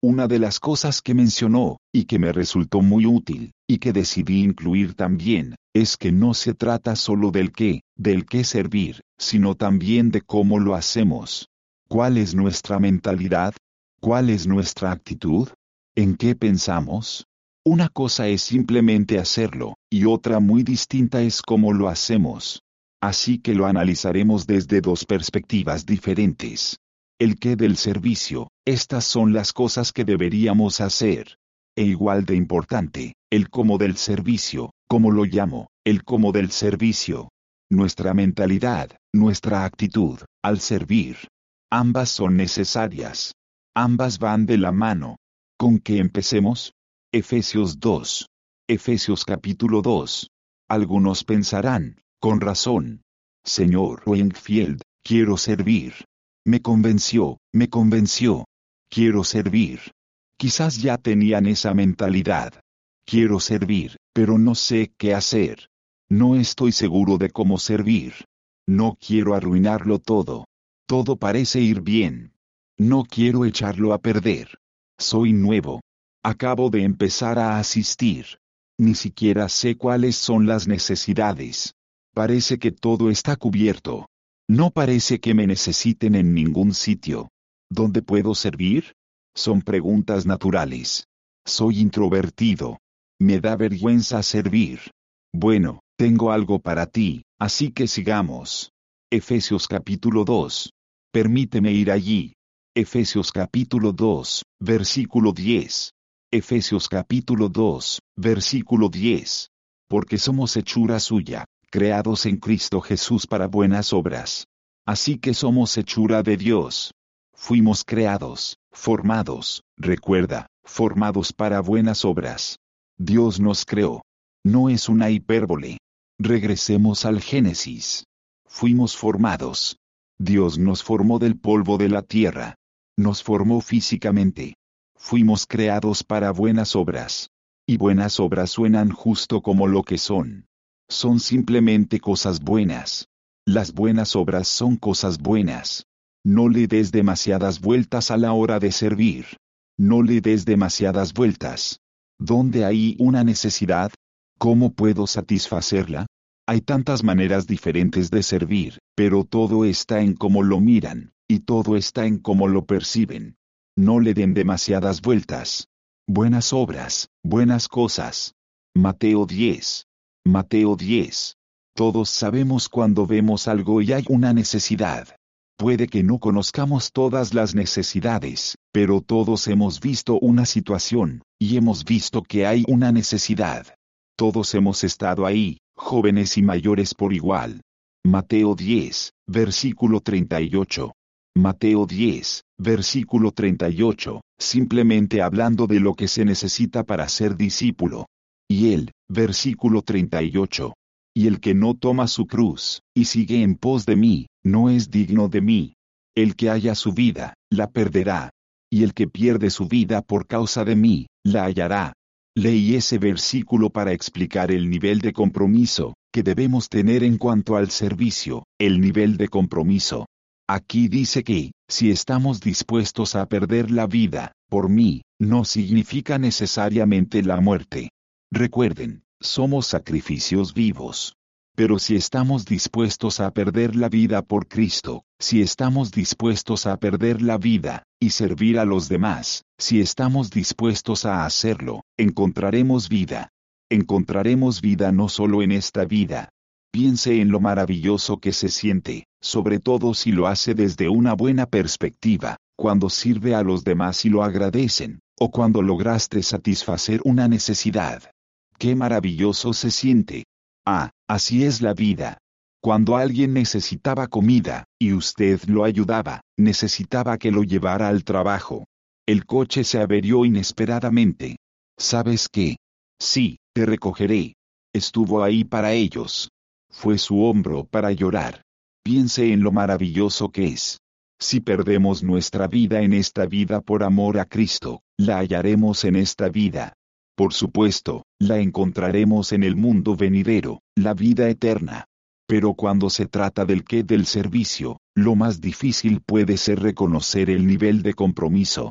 Una de las cosas que mencionó, y que me resultó muy útil, y que decidí incluir también, es que no se trata solo del qué, del qué servir, sino también de cómo lo hacemos. ¿Cuál es nuestra mentalidad? ¿Cuál es nuestra actitud? ¿En qué pensamos? Una cosa es simplemente hacerlo, y otra muy distinta es cómo lo hacemos. Así que lo analizaremos desde dos perspectivas diferentes. El qué del servicio, estas son las cosas que deberíamos hacer. E igual de importante, el cómo del servicio, ¿cómo lo llamo? El cómo del servicio. Nuestra mentalidad, nuestra actitud, al servir. Ambas son necesarias. Ambas van de la mano. ¿Con qué empecemos? Efesios dos. Efesios capítulo dos. Algunos pensarán, con razón. Señor Wingfield, quiero servir. Me convenció, me convenció. Quiero servir. Quizás ya tenían esa mentalidad. Quiero servir, pero no sé qué hacer. No estoy seguro de cómo servir. No quiero arruinarlo todo. Todo parece ir bien. No quiero echarlo a perder. Soy nuevo. Acabo de empezar a asistir. Ni siquiera sé cuáles son las necesidades. Parece que todo está cubierto. No parece que me necesiten en ningún sitio. ¿Dónde puedo servir? Son preguntas naturales. Soy introvertido. Me da vergüenza servir. Bueno, tengo algo para ti, así que sigamos. Efesios capítulo dos. Permíteme ir allí. Efesios capítulo dos, versículo diez. Efesios capítulo dos, versículo diez. Porque somos hechura suya, creados en Cristo Jesús para buenas obras. Así que somos hechura de Dios. Fuimos creados, formados, recuerda, formados para buenas obras. Dios nos creó. No es una hipérbole. Regresemos al Génesis. Fuimos formados. Dios nos formó del polvo de la tierra. Nos formó físicamente. Fuimos creados para buenas obras. Y buenas obras suenan justo como lo que son. Son simplemente cosas buenas. Las buenas obras son cosas buenas. No le des demasiadas vueltas a la hora de servir. No le des demasiadas vueltas. ¿Dónde hay una necesidad? ¿Cómo puedo satisfacerla? Hay tantas maneras diferentes de servir, pero todo está en cómo lo miran, y todo está en cómo lo perciben. No le den demasiadas vueltas. Buenas obras, buenas cosas. Mateo diez. Mateo diez. Todos sabemos cuando vemos algo y hay una necesidad. Puede que no conozcamos todas las necesidades, pero todos hemos visto una situación, y hemos visto que hay una necesidad. Todos hemos estado ahí, jóvenes y mayores por igual. Mateo diez, versículo treinta y ocho. Mateo diez, versículo treinta y ocho, simplemente hablando de lo que se necesita para ser discípulo. Y él, versículo treinta y ocho. Y el que no toma su cruz, y sigue en pos de mí, no es digno de mí. El que haya su vida, la perderá. Y el que pierde su vida por causa de mí, la hallará. Leí ese versículo para explicar el nivel de compromiso que debemos tener en cuanto al servicio, el nivel de compromiso. Aquí dice que, si estamos dispuestos a perder la vida, por mí, no significa necesariamente la muerte. Recuerden, somos sacrificios vivos. Pero si estamos dispuestos a perder la vida por Cristo, si estamos dispuestos a perder la vida, y servir a los demás, si estamos dispuestos a hacerlo, encontraremos vida. Encontraremos vida no solo en esta vida. Piense en lo maravilloso que se siente, sobre todo si lo hace desde una buena perspectiva, cuando sirve a los demás y lo agradecen, o cuando lograste satisfacer una necesidad. ¡Qué maravilloso se siente! Ah, así es la vida. Cuando alguien necesitaba comida, y usted lo ayudaba, necesitaba que lo llevara al trabajo. El coche se averió inesperadamente. ¿Sabes qué? Sí, te recogeré. Estuvo ahí para ellos. Fue su hombro para llorar. Piense en lo maravilloso que es. Si perdemos nuestra vida en esta vida por amor a Cristo, la hallaremos en esta vida. Por supuesto, la encontraremos en el mundo venidero, la vida eterna. Pero cuando se trata del qué del servicio, lo más difícil puede ser reconocer el nivel de compromiso.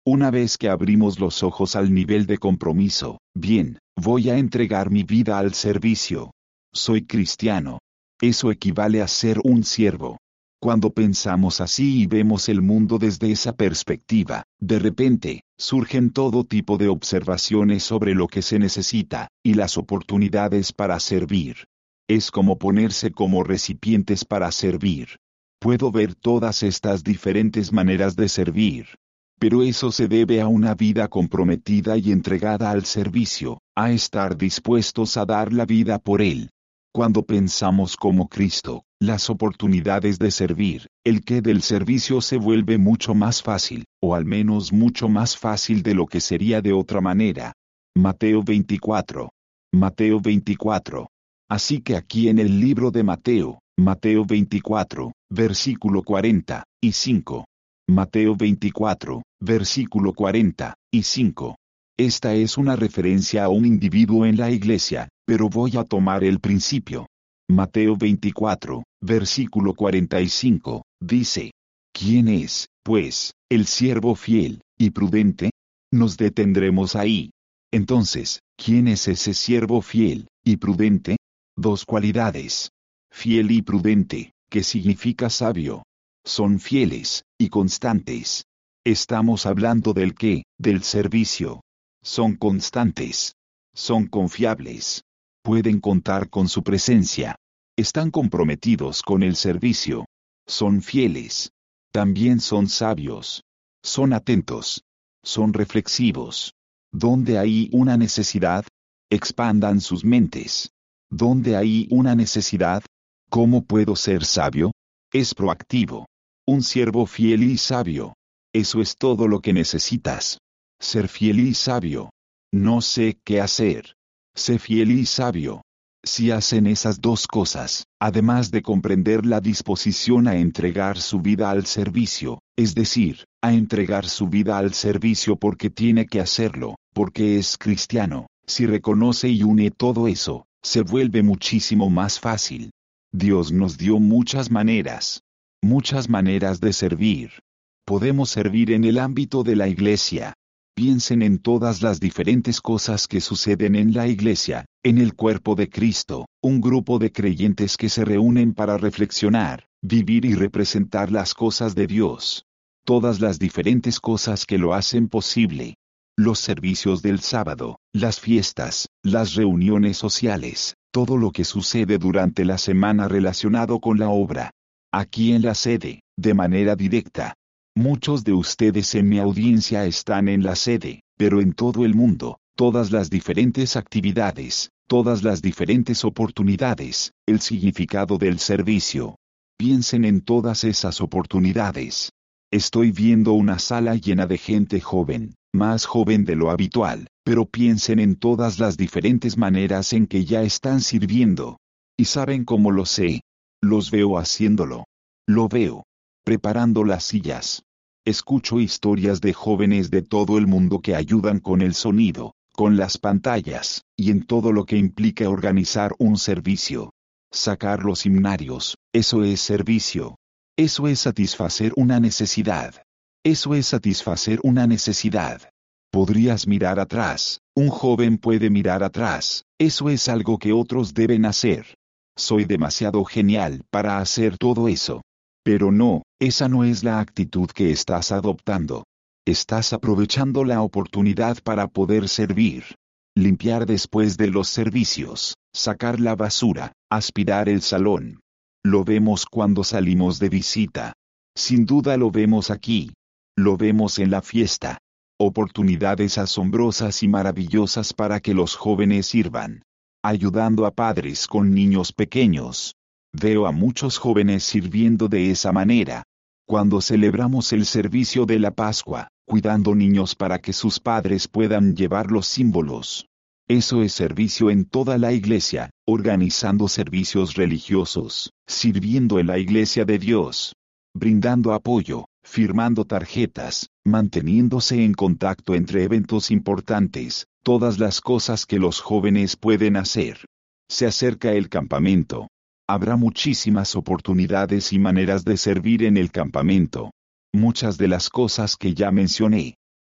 Una vez que abrimos los ojos al nivel de compromiso, bien, voy a entregar mi vida al servicio. Soy cristiano. Eso equivale a ser un siervo. Cuando pensamos así y vemos el mundo desde esa perspectiva, de repente, surgen todo tipo de observaciones sobre lo que se necesita, y las oportunidades para servir. Es como ponerse como recipientes para servir. Puedo ver todas estas diferentes maneras de servir. Pero eso se debe a una vida comprometida y entregada al servicio, a estar dispuestos a dar la vida por Él. Cuando pensamos como Cristo, las oportunidades de servir, el qué del servicio se vuelve mucho más fácil, o al menos mucho más fácil de lo que sería de otra manera. Mateo veinticuatro. Mateo veinticuatro. Así que aquí en el libro de Mateo, Mateo veinticuatro, versículo cuarenta y cinco. Mateo veinticuatro, versículo cuarenta y cinco. Esta es una referencia a un individuo en la iglesia, pero voy a tomar el principio. Mateo veinticuatro, versículo cuarenta y cinco, dice: ¿Quién es, pues, el siervo fiel y prudente? Nos detendremos ahí. Entonces, ¿quién es ese siervo fiel y prudente? Dos cualidades. Fiel y prudente, que significa sabio. Son fieles y constantes. Estamos hablando del qué, del servicio. Son constantes. Son confiables. Pueden contar con su presencia. Están comprometidos con el servicio. Son fieles. También son sabios. Son atentos. Son reflexivos. ¿Dónde hay una necesidad? Expandan sus mentes. ¿Dónde hay una necesidad? ¿Cómo puedo ser sabio? Es proactivo. Un siervo fiel y sabio. Eso es todo lo que necesitas. Ser fiel y sabio. No sé qué hacer. Sé fiel y sabio. Si hacen esas dos cosas, además de comprender la disposición a entregar su vida al servicio, es decir, a entregar su vida al servicio porque tiene que hacerlo, porque es cristiano, si reconoce y une todo eso, se vuelve muchísimo más fácil. Dios nos dio muchas maneras. Muchas maneras de servir. Podemos servir en el ámbito de la iglesia. Piensen en todas las diferentes cosas que suceden en la iglesia, en el cuerpo de Cristo, un grupo de creyentes que se reúnen para reflexionar, vivir y representar las cosas de Dios. Todas las diferentes cosas que lo hacen posible. Los servicios del sábado, las fiestas, las reuniones sociales, todo lo que sucede durante la semana relacionado con la obra. Aquí en la sede, de manera directa. Muchos de ustedes en mi audiencia están en la sede, pero en todo el mundo, todas las diferentes actividades, todas las diferentes oportunidades, el significado del servicio. Piensen en todas esas oportunidades. Estoy viendo una sala llena de gente joven, más joven de lo habitual, pero piensen en todas las diferentes maneras en que ya están sirviendo. ¿Y saben cómo lo sé? Los veo haciéndolo. Lo veo. Preparando las sillas. Escucho historias de jóvenes de todo el mundo que ayudan con el sonido, con las pantallas, y en todo lo que implica organizar un servicio. Sacar los himnarios, eso es servicio. Eso es satisfacer una necesidad. Eso es satisfacer una necesidad. Podrías mirar atrás, un joven puede mirar atrás, eso es algo que otros deben hacer. Soy demasiado genial para hacer todo eso. Pero no, esa no es la actitud que estás adoptando. Estás aprovechando la oportunidad para poder servir. Limpiar después de los servicios, sacar la basura, aspirar el salón. Lo vemos cuando salimos de visita. Sin duda lo vemos aquí. Lo vemos en la fiesta. Oportunidades asombrosas y maravillosas para que los jóvenes sirvan. Ayudando a padres con niños pequeños. Veo a muchos jóvenes sirviendo de esa manera. Cuando celebramos el servicio de la Pascua, cuidando niños para que sus padres puedan llevar los símbolos. Eso es servicio en toda la iglesia, organizando servicios religiosos, sirviendo en la iglesia de Dios, brindando apoyo, firmando tarjetas, manteniéndose en contacto entre eventos importantes, todas las cosas que los jóvenes pueden hacer. Se acerca el campamento. Habrá muchísimas oportunidades y maneras de servir en el campamento. Muchas de las cosas que ya mencioné.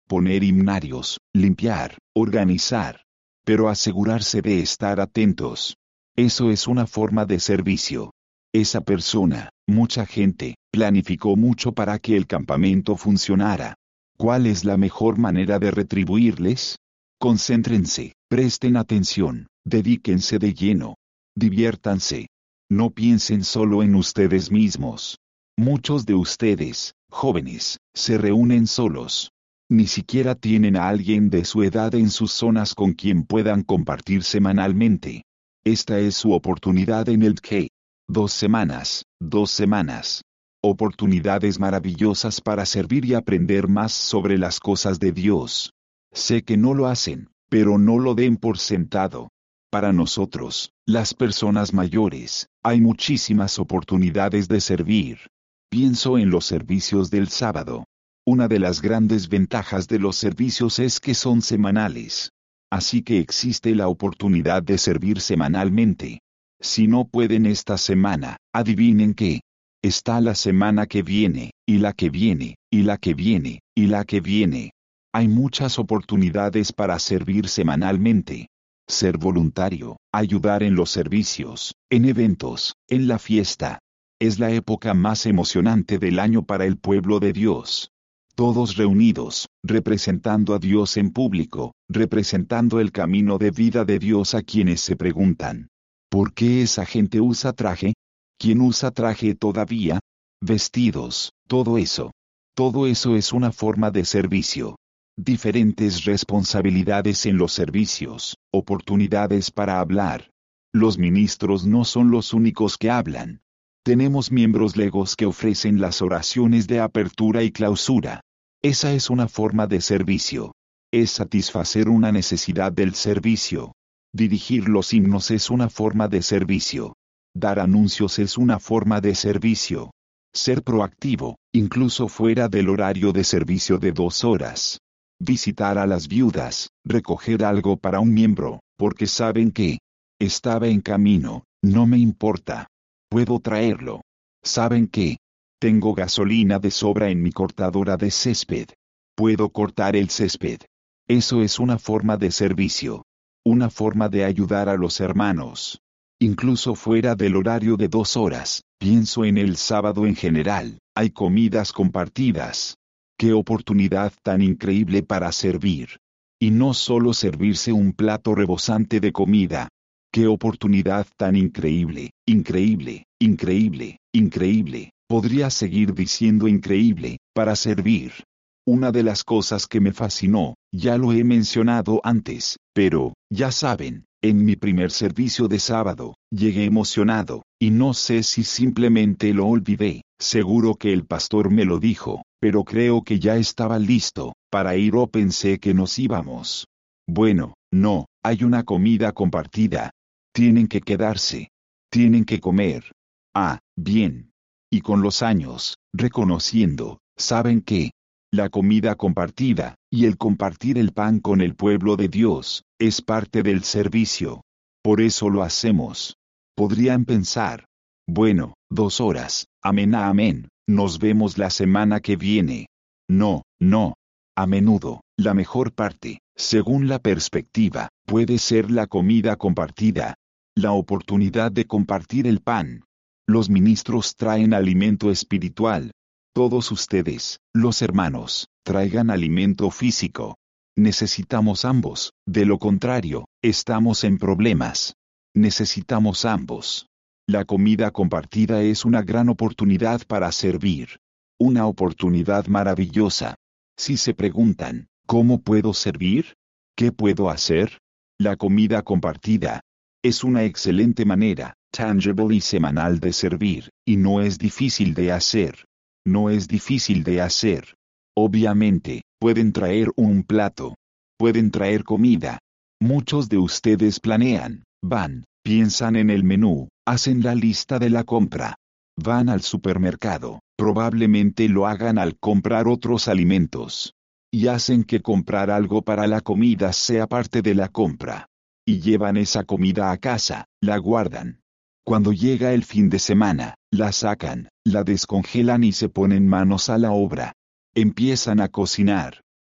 poner himnarios, limpiar, organizar. Pero asegurarse de estar atentos. Eso es una forma de servicio. Esa persona, mucha gente, planificó mucho para que el campamento funcionara. ¿Cuál es la mejor manera de retribuirles? Concéntrense, presten atención, dedíquense de lleno. Diviértanse. No piensen solo en ustedes mismos. Muchos de ustedes, jóvenes, se reúnen solos. Ni siquiera tienen a alguien de su edad en sus zonas con quien puedan compartir semanalmente. Esta es su oportunidad en el que. Dos semanas, dos semanas. Oportunidades maravillosas para servir y aprender más sobre las cosas de Dios. Sé que no lo hacen, pero no lo den por sentado. Para nosotros, las personas mayores, hay muchísimas oportunidades de servir. Pienso en los servicios del sábado. Una de las grandes ventajas de los servicios es que son semanales. Así que existe la oportunidad de servir semanalmente. Si no pueden esta semana, adivinen qué. Está la semana que viene, y la que viene, y la que viene, y la que viene. Hay muchas oportunidades para servir semanalmente. Ser voluntario, ayudar en los servicios, en eventos, en la fiesta. Es la época más emocionante del año para el pueblo de Dios. Todos reunidos, representando a Dios en público, representando el camino de vida de Dios a quienes se preguntan, ¿por qué esa gente usa traje? ¿Quién usa traje todavía? Vestidos, todo eso. Todo eso es una forma de servicio. Diferentes responsabilidades en los servicios, oportunidades para hablar. Los ministros no son los únicos que hablan. Tenemos miembros legos que ofrecen las oraciones de apertura y clausura. Esa es una forma de servicio. Es satisfacer una necesidad del servicio. Dirigir los himnos es una forma de servicio. Dar anuncios es una forma de servicio. Ser proactivo, incluso fuera del horario de servicio de dos horas. Visitar a las viudas, recoger algo para un miembro, porque saben que estaba en camino, no me importa. Puedo traerlo. ¿Saben qué? Tengo gasolina de sobra en mi cortadora de césped. Puedo cortar el césped. Eso es una forma de servicio. Una forma de ayudar a los hermanos. Incluso fuera del horario de dos horas, pienso en el sábado en general, hay comidas compartidas. ¡Qué oportunidad tan increíble para servir! Y no solo servirse un plato rebosante de comida. ¡Qué oportunidad tan increíble, increíble, increíble, increíble! Podría seguir diciendo increíble, para servir. Una de las cosas que me fascinó, ya lo he mencionado antes, pero, ya saben, en mi primer servicio de sábado, llegué emocionado, y no sé si simplemente lo olvidé, seguro que el pastor me lo dijo, pero creo que ya estaba listo, para ir o pensé que nos íbamos. Bueno, no, hay una comida compartida. Tienen que quedarse. Tienen que comer. Ah, bien. Y con los años, reconociendo, ¿saben qué? La comida compartida, y el compartir el pan con el pueblo de Dios, es parte del servicio. Por eso lo hacemos. Podrían pensar, bueno, dos horas, amén a amén, nos vemos la semana que viene. No, no. A menudo, la mejor parte, según la perspectiva, puede ser la comida compartida. La oportunidad de compartir el pan. Los ministros traen alimento espiritual. Todos ustedes, los hermanos, traigan alimento físico. Necesitamos ambos, de lo contrario, estamos en problemas. Necesitamos ambos. La comida compartida es una gran oportunidad para servir. Una oportunidad maravillosa. Si se preguntan, ¿cómo puedo servir? ¿Qué puedo hacer? La comida compartida es una excelente manera, tangible y semanal de servir, y no es difícil de hacer. No es difícil de hacer. Obviamente, pueden traer un plato. Pueden traer comida. Muchos de ustedes planean, van, piensan en el menú, hacen la lista de la compra. Van al supermercado, probablemente lo hagan al comprar otros alimentos. Y hacen que comprar algo para la comida sea parte de la compra. Y llevan esa comida a casa, la guardan. Cuando llega el fin de semana, la sacan, la descongelan y se ponen manos a la obra. Empiezan a cocinar.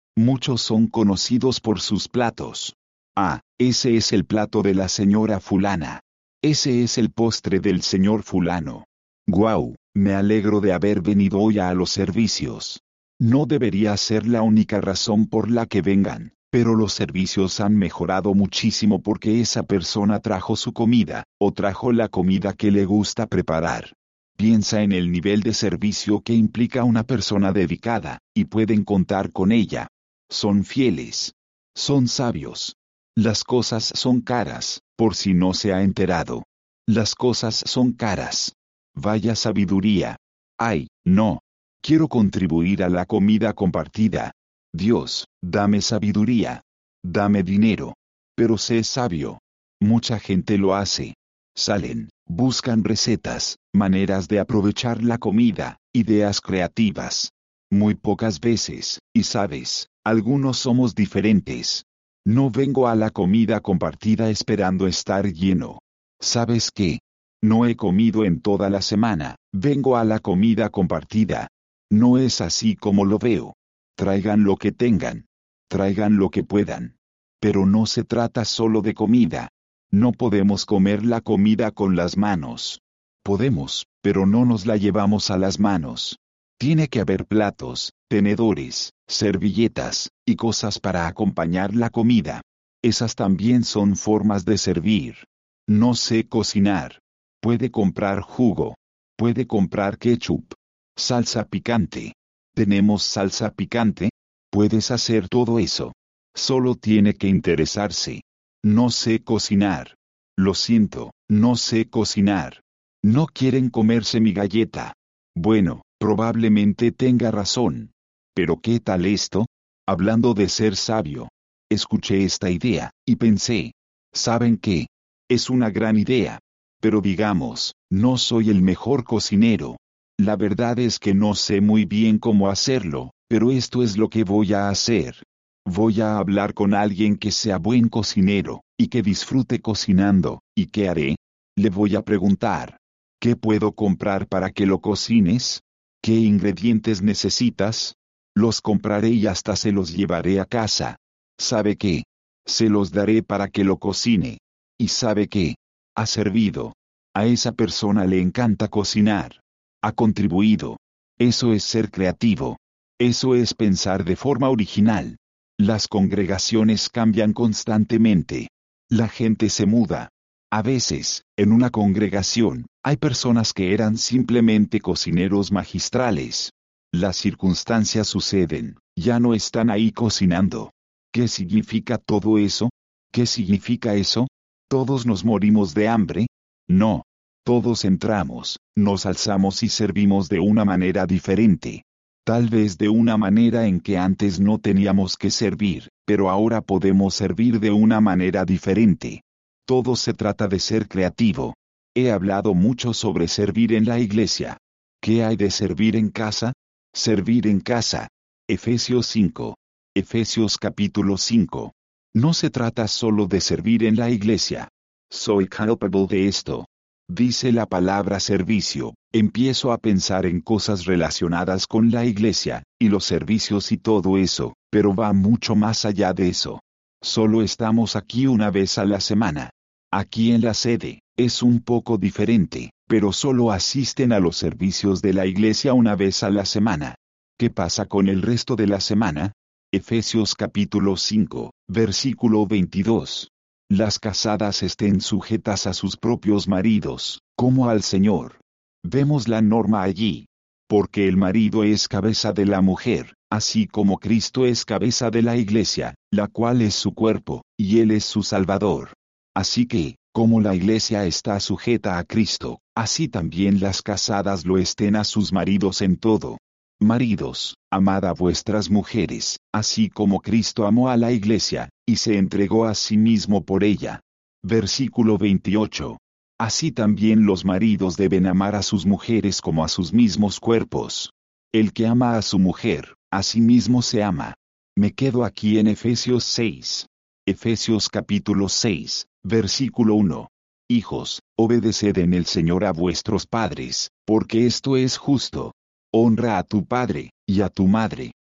Muchos son conocidos por sus platos. Ah, ese es el plato de la señora fulana. Ese es el postre del señor fulano. Guau, me alegro de haber venido hoy a los servicios. No debería ser la única razón por la que vengan, pero los servicios han mejorado muchísimo porque esa persona trajo su comida, o trajo la comida que le gusta preparar. Piensa en el nivel de servicio que implica una persona dedicada, y pueden contar con ella. Son fieles. Son sabios. Las cosas son caras, por si no se ha enterado. Las cosas son caras. Vaya sabiduría. Ay, no. Quiero contribuir a la comida compartida. Dios, dame sabiduría. Dame dinero. Pero sé sabio. Mucha gente lo hace. Salen, buscan recetas, maneras de aprovechar la comida, ideas creativas. Muy pocas veces, y sabes, algunos somos diferentes. No vengo a la comida compartida esperando estar lleno. ¿Sabes qué? No he comido en toda la semana, vengo a la comida compartida. No es así como lo veo. Traigan lo que tengan. Traigan lo que puedan. Pero no se trata solo de comida. No podemos comer la comida con las manos. Podemos, pero no nos la llevamos a las manos. Tiene que haber platos, tenedores, servilletas, y cosas para acompañar la comida. Esas también son formas de servir. No sé cocinar. Puede comprar jugo. Puede comprar ketchup. Salsa picante. ¿Tenemos salsa picante? Puedes hacer todo eso. Solo tiene que interesarse. No sé cocinar. Lo siento, no sé cocinar. No quieren comerse mi galleta. Bueno, probablemente tenga razón. Pero ¿qué tal esto? Hablando de ser sabio. Escuché esta idea, y pensé. ¿Saben qué? Es una gran idea. Pero digamos, no soy el mejor cocinero. La verdad es que no sé muy bien cómo hacerlo, pero esto es lo que voy a hacer. Voy a hablar con alguien que sea buen cocinero, y que disfrute cocinando, ¿y qué haré? Le voy a preguntar. ¿Qué puedo comprar para que lo cocines? ¿Qué ingredientes necesitas? Los compraré y hasta se los llevaré a casa. ¿Sabe qué? Se los daré para que lo cocine. ¿Y sabe qué? Ha servido. A esa persona le encanta cocinar. Ha contribuido. Eso es ser creativo. Eso es pensar de forma original. Las congregaciones cambian constantemente. La gente se muda. A veces, en una congregación, hay personas que eran simplemente cocineros magistrales. Las circunstancias suceden, ya no están ahí cocinando. ¿Qué significa todo eso? ¿Qué significa eso? ¿Todos nos morimos de hambre? No. Todos entramos, nos alzamos y servimos de una manera diferente. Tal vez de una manera en que antes no teníamos que servir, pero ahora podemos servir de una manera diferente. Todo se trata de ser creativo. He hablado mucho sobre servir en la iglesia. ¿Qué hay de servir en casa? Servir en casa. Efesios cinco. Efesios capítulo cinco. No se trata solo de servir en la iglesia. Soy capable de esto. Dice la palabra servicio, empiezo a pensar en cosas relacionadas con la iglesia, y los servicios y todo eso, pero va mucho más allá de eso. Solo estamos aquí una vez a la semana. Aquí en la sede, es un poco diferente, pero solo asisten a los servicios de la iglesia una vez a la semana. ¿Qué pasa con el resto de la semana? Efesios capítulo cinco, versículo veintidós. Las casadas estén sujetas a sus propios maridos, como al Señor. Vemos la norma allí. Porque el marido es cabeza de la mujer, así como Cristo es cabeza de la iglesia, la cual es su cuerpo, y Él es su Salvador. Así que, como la iglesia está sujeta a Cristo, así también las casadas lo estén a sus maridos en todo. Maridos, amad a vuestras mujeres, así como Cristo amó a la iglesia, y se entregó a sí mismo por ella. Versículo veintiocho. Así también los maridos deben amar a sus mujeres como a sus mismos cuerpos. El que ama a su mujer, a sí mismo se ama. Me quedo aquí en Efesios seis. Efesios capítulo seis, versículo uno. Hijos, obedeced en el Señor a vuestros padres, porque esto es justo. Honra a tu padre, y a tu madre,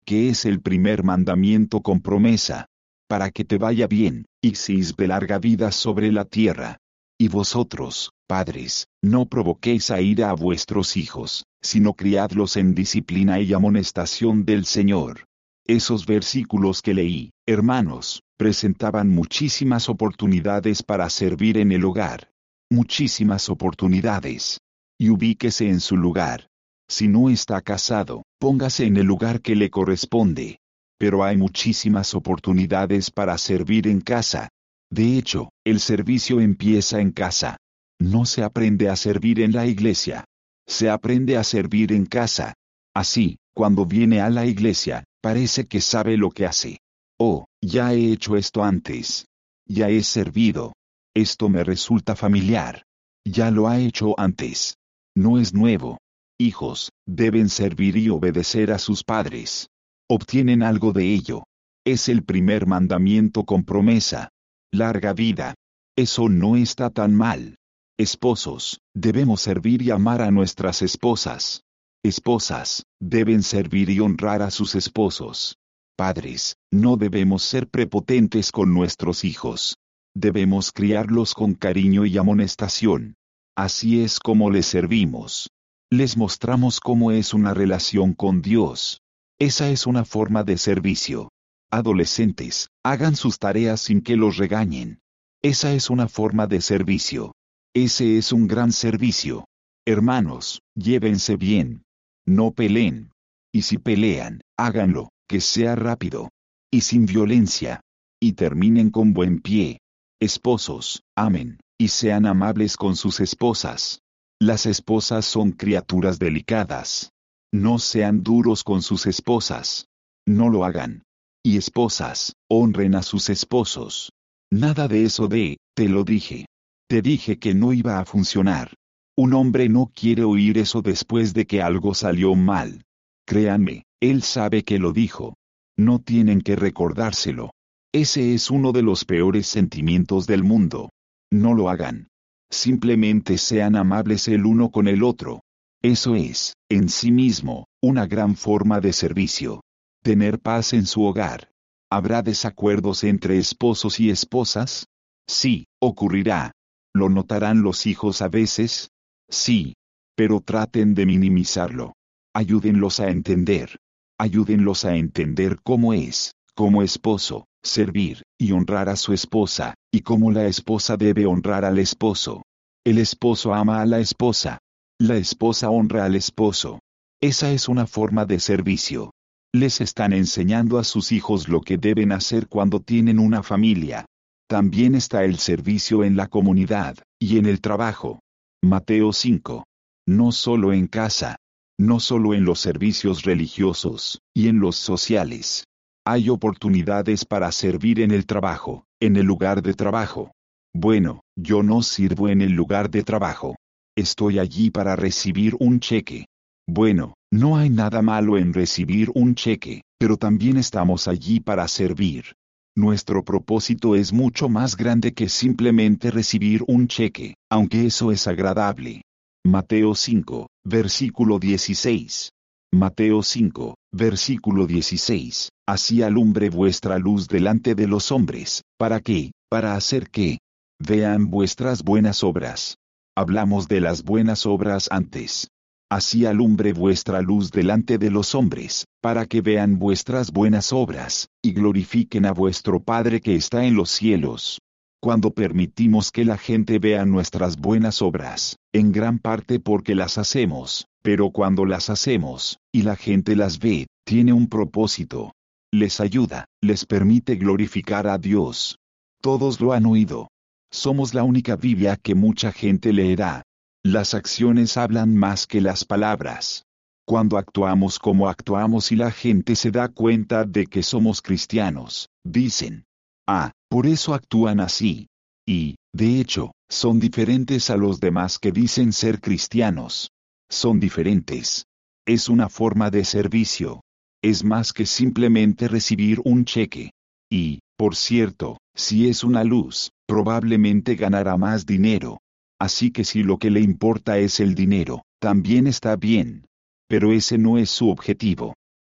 que es el primer mandamiento con promesa, para que te vaya bien, y seas de larga vida sobre la tierra. Y vosotros, padres, no provoquéis a ira a vuestros hijos, sino criadlos en disciplina y amonestación del Señor. Esos versículos que leí, hermanos, presentaban muchísimas oportunidades para servir en el hogar. Muchísimas oportunidades. Y ubíquese en su lugar. Si no está casado, póngase en el lugar que le corresponde. Pero hay muchísimas oportunidades para servir en casa. De hecho, el servicio empieza en casa. No se aprende a servir en la iglesia. Se aprende a servir en casa. Así, cuando viene a la iglesia, parece que sabe lo que hace. Oh, ya he hecho esto antes. Ya he servido. Esto me resulta familiar. Ya lo ha hecho antes. No es nuevo. Hijos, deben servir y obedecer a sus padres. Obtienen algo de ello. Es el primer mandamiento con promesa. Larga vida. Eso no está tan mal. Esposos, debemos servir y amar a nuestras esposas. Esposas, deben servir y honrar a sus esposos. Padres, no debemos ser prepotentes con nuestros hijos. Debemos criarlos con cariño y amonestación. Así es como les servimos. Les mostramos cómo es una relación con Dios. Esa es una forma de servicio. Adolescentes, hagan sus tareas sin que los regañen. Esa es una forma de servicio. Ese es un gran servicio. Hermanos, llévense bien. No peleen. Y si pelean, háganlo, que sea rápido. Y sin violencia. Y terminen con buen pie. Esposos, amen, y sean amables con sus esposas. Las esposas son criaturas delicadas. No sean duros con sus esposas. No lo hagan. Y esposas, honren a sus esposos. Nada de eso de, te lo dije. Te dije que no iba a funcionar. Un hombre no quiere oír eso después de que algo salió mal. Créanme, él sabe que lo dijo. No tienen que recordárselo. Ese es uno de los peores sentimientos del mundo. No lo hagan. Simplemente sean amables el uno con el otro. Eso es, en sí mismo, una gran forma de servicio. Tener paz en su hogar. ¿Habrá desacuerdos entre esposos y esposas? Sí, ocurrirá. ¿Lo notarán los hijos a veces? Sí. Pero traten de minimizarlo. Ayúdenlos a entender. Ayúdenlos a entender cómo es, como esposo, servir y honrar a su esposa, y cómo la esposa debe honrar al esposo. El esposo ama a la esposa. La esposa honra al esposo. Esa es una forma de servicio. Les están enseñando a sus hijos lo que deben hacer cuando tienen una familia. También está el servicio en la comunidad, y en el trabajo. Mateo cinco. No solo en casa. No solo en los servicios religiosos, y en los sociales. Hay oportunidades para servir en el trabajo, en el lugar de trabajo. Bueno, yo no sirvo en el lugar de trabajo. Estoy allí para recibir un cheque. Bueno, no hay nada malo en recibir un cheque, pero también estamos allí para servir. Nuestro propósito es mucho más grande que simplemente recibir un cheque, aunque eso es agradable. Mateo cinco, versículo dieciséis. Mateo cinco, versículo dieciséis. Así alumbre vuestra luz delante de los hombres, ¿para qué? ¿Para hacer qué? Vean vuestras buenas obras. Hablamos de las buenas obras antes. Así alumbre vuestra luz delante de los hombres, para que vean vuestras buenas obras, y glorifiquen a vuestro Padre que está en los cielos. Cuando permitimos que la gente vea nuestras buenas obras, en gran parte porque las hacemos, pero cuando las hacemos, y la gente las ve, tiene un propósito. Les ayuda, les permite glorificar a Dios. Todos lo han oído. Somos la única Biblia que mucha gente leerá. Las acciones hablan más que las palabras. Cuando actuamos como actuamos y la gente se da cuenta de que somos cristianos, dicen, ah, por eso actúan así. Y, de hecho, son diferentes a los demás que dicen ser cristianos. Son diferentes. Es una forma de servicio. Es más que simplemente recibir un cheque. Y, por cierto, si es una luz, probablemente ganará más dinero. Así que si lo que le importa es el dinero, también está bien. Pero ese no es su objetivo.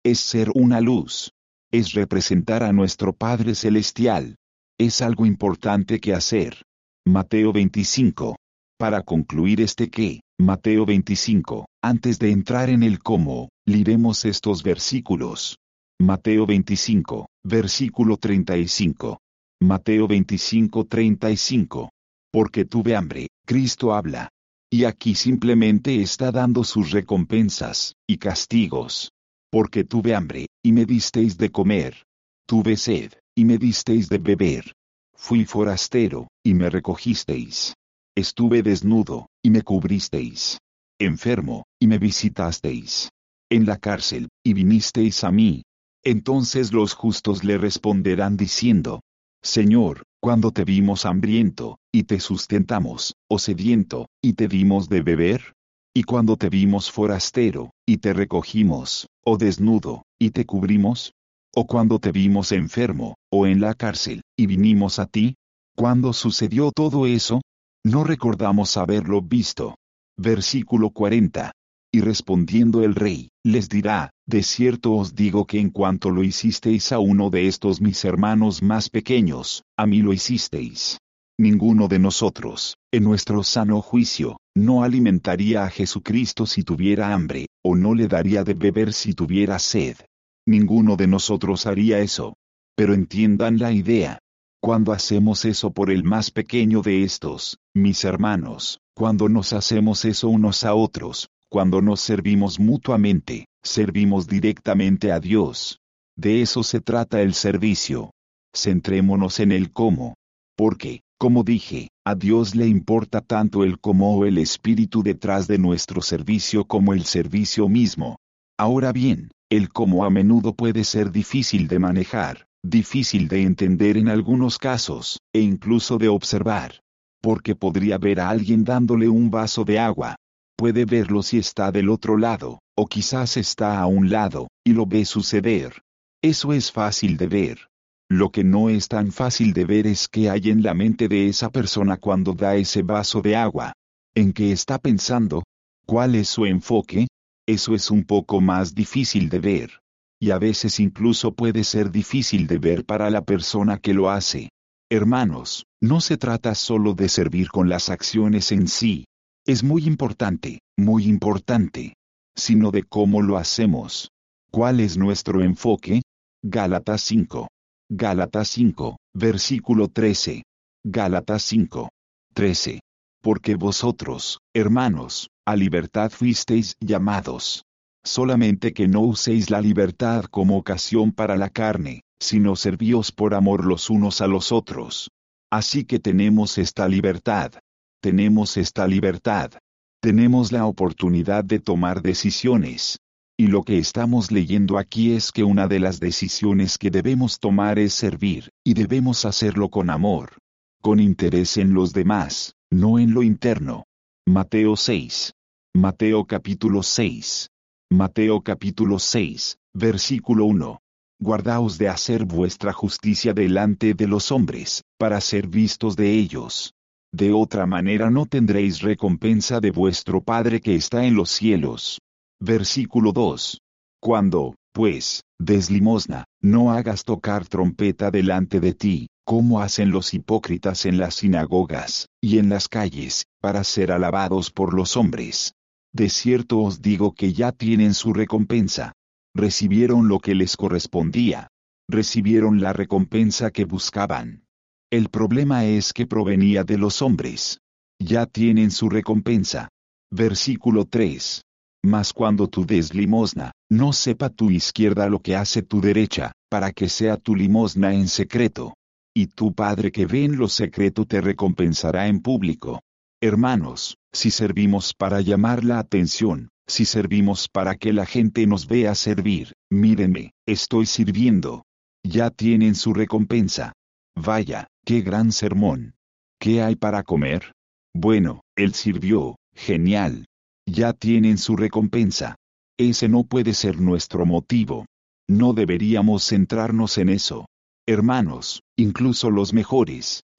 Es ser una luz. Es representar a nuestro Padre Celestial. Es algo importante que hacer. Mateo veinticinco. Para concluir este qué, Mateo veinticinco, antes de entrar en el cómo, leeremos estos versículos. Mateo veinticinco, versículo treinta y cinco. Mateo veinticinco, treinta y cinco. Porque tuve hambre, Cristo habla. Y aquí simplemente está dando sus recompensas y castigos. Porque tuve hambre, y me disteis de comer. Tuve sed, y me disteis de beber. Fui forastero, y me recogisteis. Estuve desnudo, y me cubristeis. Enfermo, y me visitasteis. En la cárcel, y vinisteis a mí. Entonces los justos le responderán diciendo: Señor, cuando te vimos hambriento, y te sustentamos, o sediento, y te dimos de beber? Y cuando te vimos forastero, y te recogimos, o desnudo, y te cubrimos? ¿O cuando te vimos enfermo, o en la cárcel, y vinimos a ti? ¿Cuándo sucedió todo eso? No recordamos haberlo visto. Versículo cuarenta. Y respondiendo el rey, les dirá: de cierto os digo que en cuanto lo hicisteis a uno de estos mis hermanos más pequeños, a mí lo hicisteis. Ninguno de nosotros, en nuestro sano juicio, no alimentaría a Jesucristo si tuviera hambre, o no le daría de beber si tuviera sed. Ninguno de nosotros haría eso. Pero entiendan la idea. Cuando hacemos eso por el más pequeño de estos, mis hermanos, cuando nos hacemos eso unos a otros, cuando nos servimos mutuamente, servimos directamente a Dios. De eso se trata el servicio. Centrémonos en el cómo. Porque, como dije, a Dios le importa tanto el cómo o el espíritu detrás de nuestro servicio como el servicio mismo. Ahora bien, el cómo a menudo puede ser difícil de manejar, difícil de entender en algunos casos, e incluso de observar. Porque podría ver a alguien dándole un vaso de agua. Puede verlo si está del otro lado, o quizás está a un lado, y lo ve suceder. Eso es fácil de ver. Lo que no es tan fácil de ver es qué hay en la mente de esa persona cuando da ese vaso de agua. ¿En qué está pensando? ¿Cuál es su enfoque? Eso es un poco más difícil de ver. Y a veces incluso puede ser difícil de ver para la persona que lo hace. Hermanos, no se trata solo de servir con las acciones en sí. Es muy importante, muy importante. Sino de cómo lo hacemos. ¿Cuál es nuestro enfoque? Gálatas cinco. Gálatas cinco, versículo trece. Gálatas cinco, trece. Porque vosotros, hermanos, a libertad fuisteis llamados. Solamente que no uséis la libertad como ocasión para la carne, sino servíos por amor los unos a los otros. Así que tenemos esta libertad. Tenemos esta libertad. Tenemos la oportunidad de tomar decisiones. Y lo que estamos leyendo aquí es que una de las decisiones que debemos tomar es servir, y debemos hacerlo con amor. Con interés en los demás, no en lo interno. Mateo seis. Mateo capítulo seis. Mateo capítulo seis, versículo uno. Guardaos de hacer vuestra justicia delante de los hombres, para ser vistos de ellos. De otra manera no tendréis recompensa de vuestro Padre que está en los cielos. Versículo dos. Cuando, pues, des limosna, no hagas tocar trompeta delante de ti, como hacen los hipócritas en las sinagogas, y en las calles, para ser alabados por los hombres. De cierto os digo que ya tienen su recompensa. Recibieron lo que les correspondía. Recibieron la recompensa que buscaban. El problema es que provenía de los hombres. Ya tienen su recompensa. Versículo tres. Mas cuando tú des limosna, no sepa tu izquierda lo que hace tu derecha, para que sea tu limosna en secreto. Y tu Padre que ve en lo secreto te recompensará en público. Hermanos, si servimos para llamar la atención, si servimos para que la gente nos vea servir, mírenme, estoy sirviendo. Ya tienen su recompensa. Vaya, qué gran sermón. ¿Qué hay para comer? Bueno, él sirvió, genial. Ya tienen su recompensa. Ese no puede ser nuestro motivo. No deberíamos centrarnos en eso. Hermanos, incluso los mejores,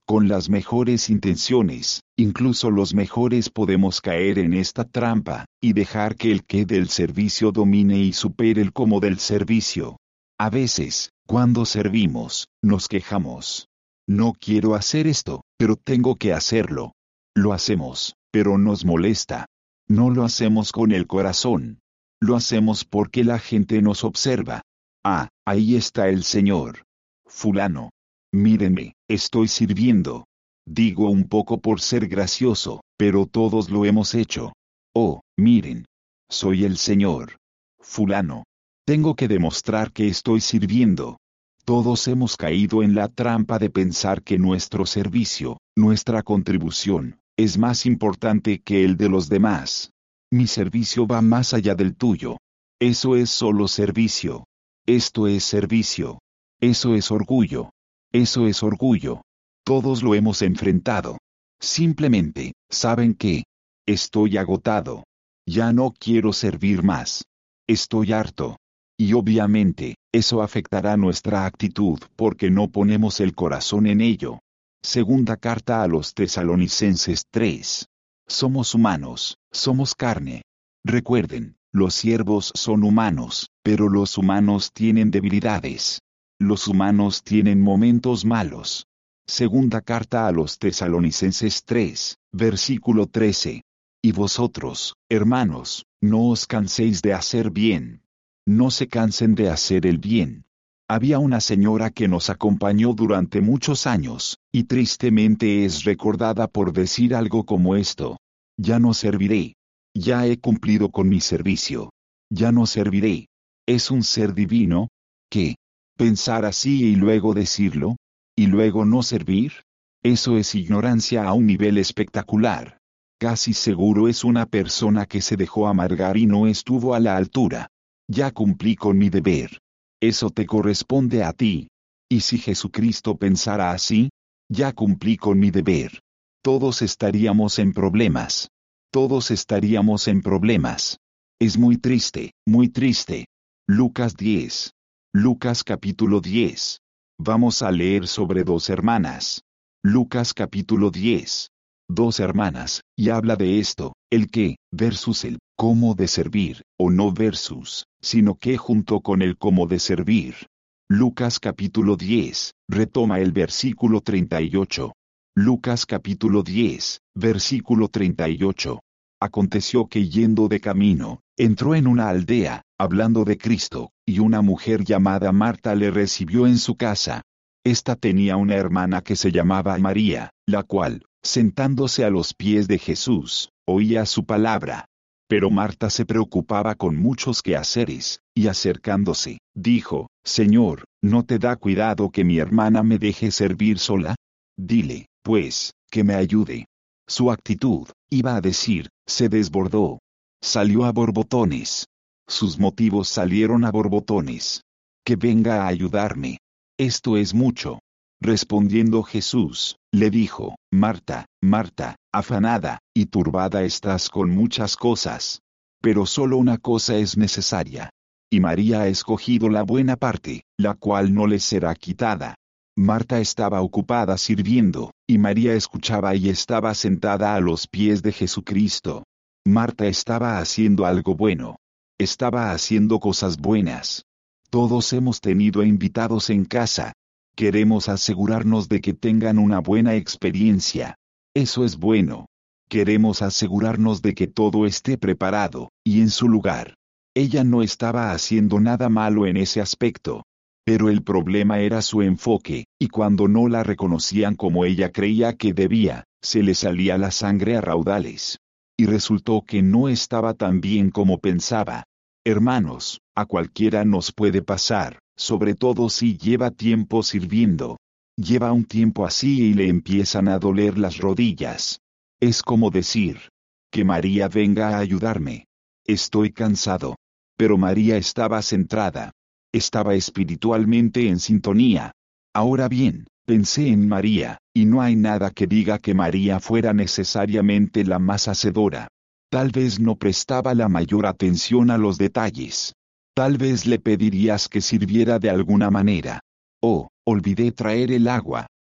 Con las mejores intenciones, incluso los mejores podemos caer en esta trampa, y dejar que el qué del servicio domine y supere el cómo del servicio. A veces, cuando servimos, nos quejamos. No quiero hacer esto, pero tengo que hacerlo. Lo hacemos, pero nos molesta. No lo hacemos con el corazón. Lo hacemos porque la gente nos observa. Ah, ahí está el Señor. Fulano. Mírenme, estoy sirviendo. Digo un poco por ser gracioso, pero todos lo hemos hecho. Oh, miren. Soy el Señor. Fulano. Tengo que demostrar que estoy sirviendo. Todos hemos caído en la trampa de pensar que nuestro servicio, nuestra contribución, es más importante que el de los demás. Mi servicio va más allá del tuyo. Eso es solo servicio. Esto es servicio. Eso es orgullo. Eso es orgullo. Todos lo hemos enfrentado. Simplemente, ¿saben qué? Estoy agotado. Ya no quiero servir más. Estoy harto. Y obviamente, eso afectará nuestra actitud porque no ponemos el corazón en ello. Segunda carta a los Tesalonicenses tres. Somos humanos, somos carne. Recuerden, los siervos son humanos, pero los humanos tienen debilidades. Los humanos tienen momentos malos. Segunda carta a los Tesalonicenses tres, versículo trece. Y vosotros, hermanos, no os canséis de hacer bien. No se cansen de hacer el bien. Había una señora que nos acompañó durante muchos años, y tristemente es recordada por decir algo como esto. Ya no serviré. Ya he cumplido con mi servicio. Ya no serviré. ¿Es un ser divino? ¿Qué? ¿Pensar así y luego decirlo? ¿Y luego no servir? Eso es ignorancia a un nivel espectacular. Casi seguro es una persona que se dejó amargar y no estuvo a la altura. Ya cumplí con mi deber. Eso te corresponde a ti. Y si Jesucristo pensara así, ya cumplí con mi deber. Todos estaríamos en problemas. Todos estaríamos en problemas. Es muy triste, muy triste. Lucas diez. Lucas capítulo diez. Vamos a leer sobre dos hermanas. Lucas capítulo diez. Dos hermanas, y habla de esto, el qué, versus el cómo de servir, o no versus, sino que junto con el cómo de servir. Lucas capítulo diez, retoma el versículo treinta y ocho. Lucas capítulo diez, versículo treinta y ocho. Aconteció que yendo de camino, entró en una aldea, hablando de Cristo, y una mujer llamada Marta le recibió en su casa. Esta tenía una hermana que se llamaba María, la cual, sentándose a los pies de Jesús, oía su palabra. Pero Marta se preocupaba con muchos quehaceres, y acercándose, dijo, Señor, ¿no te da cuidado que mi hermana me deje servir sola? Dile, pues, que me ayude. Su actitud, iba a decir, se desbordó. Salió a borbotones. Sus motivos salieron a borbotones. Que venga a ayudarme. Esto es mucho. Respondiendo Jesús, le dijo, Marta, Marta, afanada y turbada estás con muchas cosas. Pero solo una cosa es necesaria. Y María ha escogido la buena parte, la cual no le será quitada. Marta estaba ocupada sirviendo, y María escuchaba y estaba sentada a los pies de Jesucristo. Marta estaba haciendo algo bueno. Estaba haciendo cosas buenas. Todos hemos tenido invitados en casa. Queremos asegurarnos de que tengan una buena experiencia. Eso es bueno. Queremos asegurarnos de que todo esté preparado, y en su lugar. Ella no estaba haciendo nada malo en ese aspecto. Pero el problema era su enfoque, y cuando no la reconocían como ella creía que debía, se le salía la sangre a raudales. Y resultó que no estaba tan bien como pensaba. Hermanos, a cualquiera nos puede pasar, sobre todo si lleva tiempo sirviendo. Lleva un tiempo así y le empiezan a doler las rodillas. Es como decir, que María venga a ayudarme. Estoy cansado. Pero María estaba centrada. Estaba espiritualmente en sintonía. Ahora bien, pensé en María, y no hay nada que diga que María fuera necesariamente la más hacedora. Tal vez no prestaba la mayor atención a los detalles. Tal vez le pedirías que sirviera de alguna manera. Oh, olvidé traer el agua.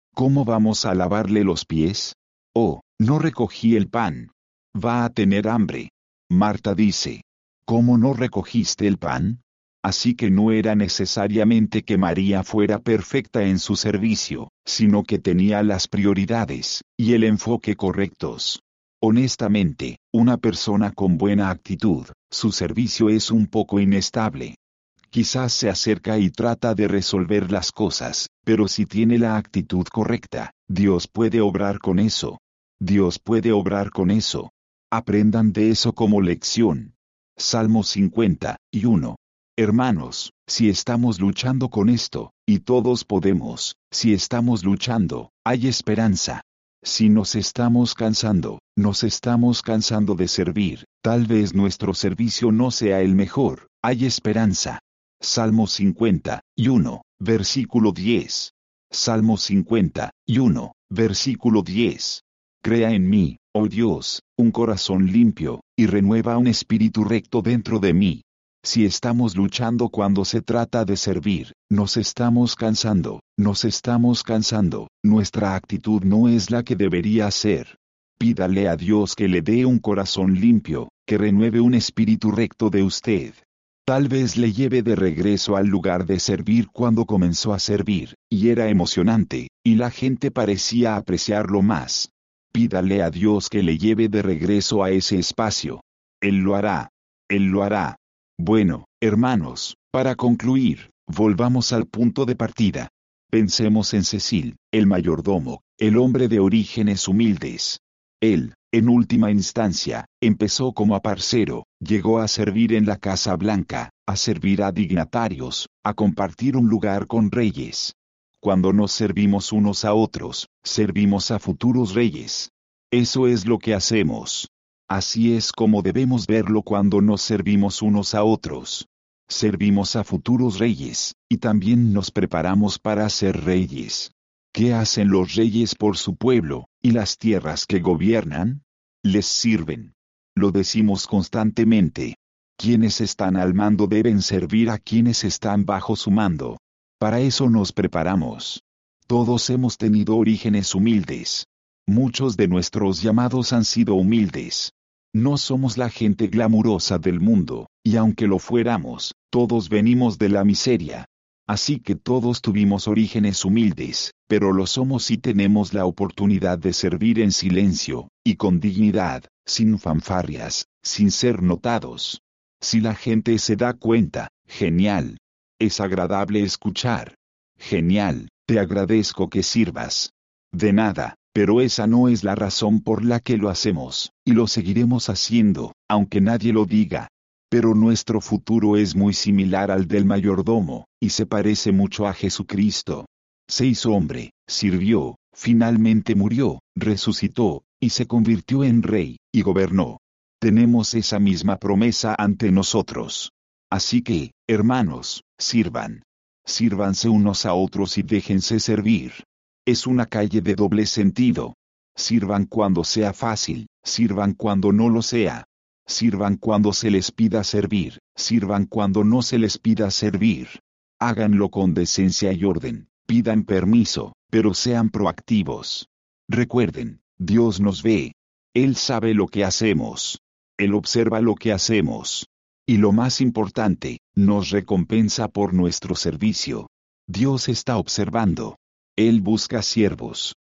¿Cómo vamos a lavarle los pies? Oh, no recogí el pan. Va a tener hambre. Marta dice, ¿cómo no recogiste el pan? Así que no era necesariamente que María fuera perfecta en su servicio, sino que tenía las prioridades y el enfoque correctos. Honestamente, una persona con buena actitud, su servicio es un poco inestable. Quizás se acerca y trata de resolver las cosas, pero si tiene la actitud correcta, Dios puede obrar con eso. Dios puede obrar con eso. Aprendan de eso como lección. Salmo cincuenta y uno. Hermanos, si estamos luchando con esto, y todos podemos, si estamos luchando, hay esperanza. Si nos estamos cansando, nos estamos cansando de servir, tal vez nuestro servicio no sea el mejor, hay esperanza. Salmo cincuenta y uno, versículo diez. Salmo cincuenta y uno, versículo diez. Crea en mí, oh Dios, un corazón limpio, y renueva un espíritu recto dentro de mí. Si estamos luchando cuando se trata de servir, nos estamos cansando, nos estamos cansando, nuestra actitud no es la que debería ser. Pídale a Dios que le dé un corazón limpio, que renueve un espíritu recto de usted. Tal vez le lleve de regreso al lugar de servir cuando comenzó a servir, y era emocionante, y la gente parecía apreciarlo más. Pídale a Dios que le lleve de regreso a ese espacio. Él lo hará. Él lo hará. Bueno, hermanos, para concluir, volvamos al punto de partida. Pensemos en Cecil, el mayordomo, el hombre de orígenes humildes. Él, en última instancia, empezó como aparcero, llegó a servir en la Casa Blanca, a servir a dignatarios, a compartir un lugar con reyes. Cuando nos servimos unos a otros, servimos a futuros reyes. Eso es lo que hacemos. Así es como debemos verlo cuando nos servimos unos a otros. Servimos a futuros reyes, y también nos preparamos para ser reyes. ¿Qué hacen los reyes por su pueblo, y las tierras que gobiernan? Les sirven. Lo decimos constantemente. Quienes están al mando deben servir a quienes están bajo su mando. Para eso nos preparamos. Todos hemos tenido orígenes humildes. Muchos de nuestros llamados han sido humildes. No somos la gente glamurosa del mundo, y aunque lo fuéramos, todos venimos de la miseria. Así que todos tuvimos orígenes humildes, pero lo somos y tenemos la oportunidad de servir en silencio, y con dignidad, sin fanfarrias, sin ser notados. Si la gente se da cuenta, genial. Es agradable escuchar. Genial, te agradezco que sirvas. De nada. Pero esa no es la razón por la que lo hacemos, y lo seguiremos haciendo, aunque nadie lo diga. Pero nuestro futuro es muy similar al del mayordomo, y se parece mucho a Jesucristo. Se hizo hombre, sirvió, finalmente murió, resucitó, y se convirtió en rey, y gobernó. Tenemos esa misma promesa ante nosotros. Así que, hermanos, sirvan. Sírvanse unos a otros y déjense servir. Es una calle de doble sentido. Sirvan cuando sea fácil, sirvan cuando no lo sea. Sirvan cuando se les pida servir, sirvan cuando no se les pida servir. Háganlo con decencia y orden, pidan permiso, pero sean proactivos. Recuerden, Dios nos ve. Él sabe lo que hacemos. Él observa lo que hacemos. Y lo más importante, nos recompensa por nuestro servicio. Dios está observando. Él busca siervos,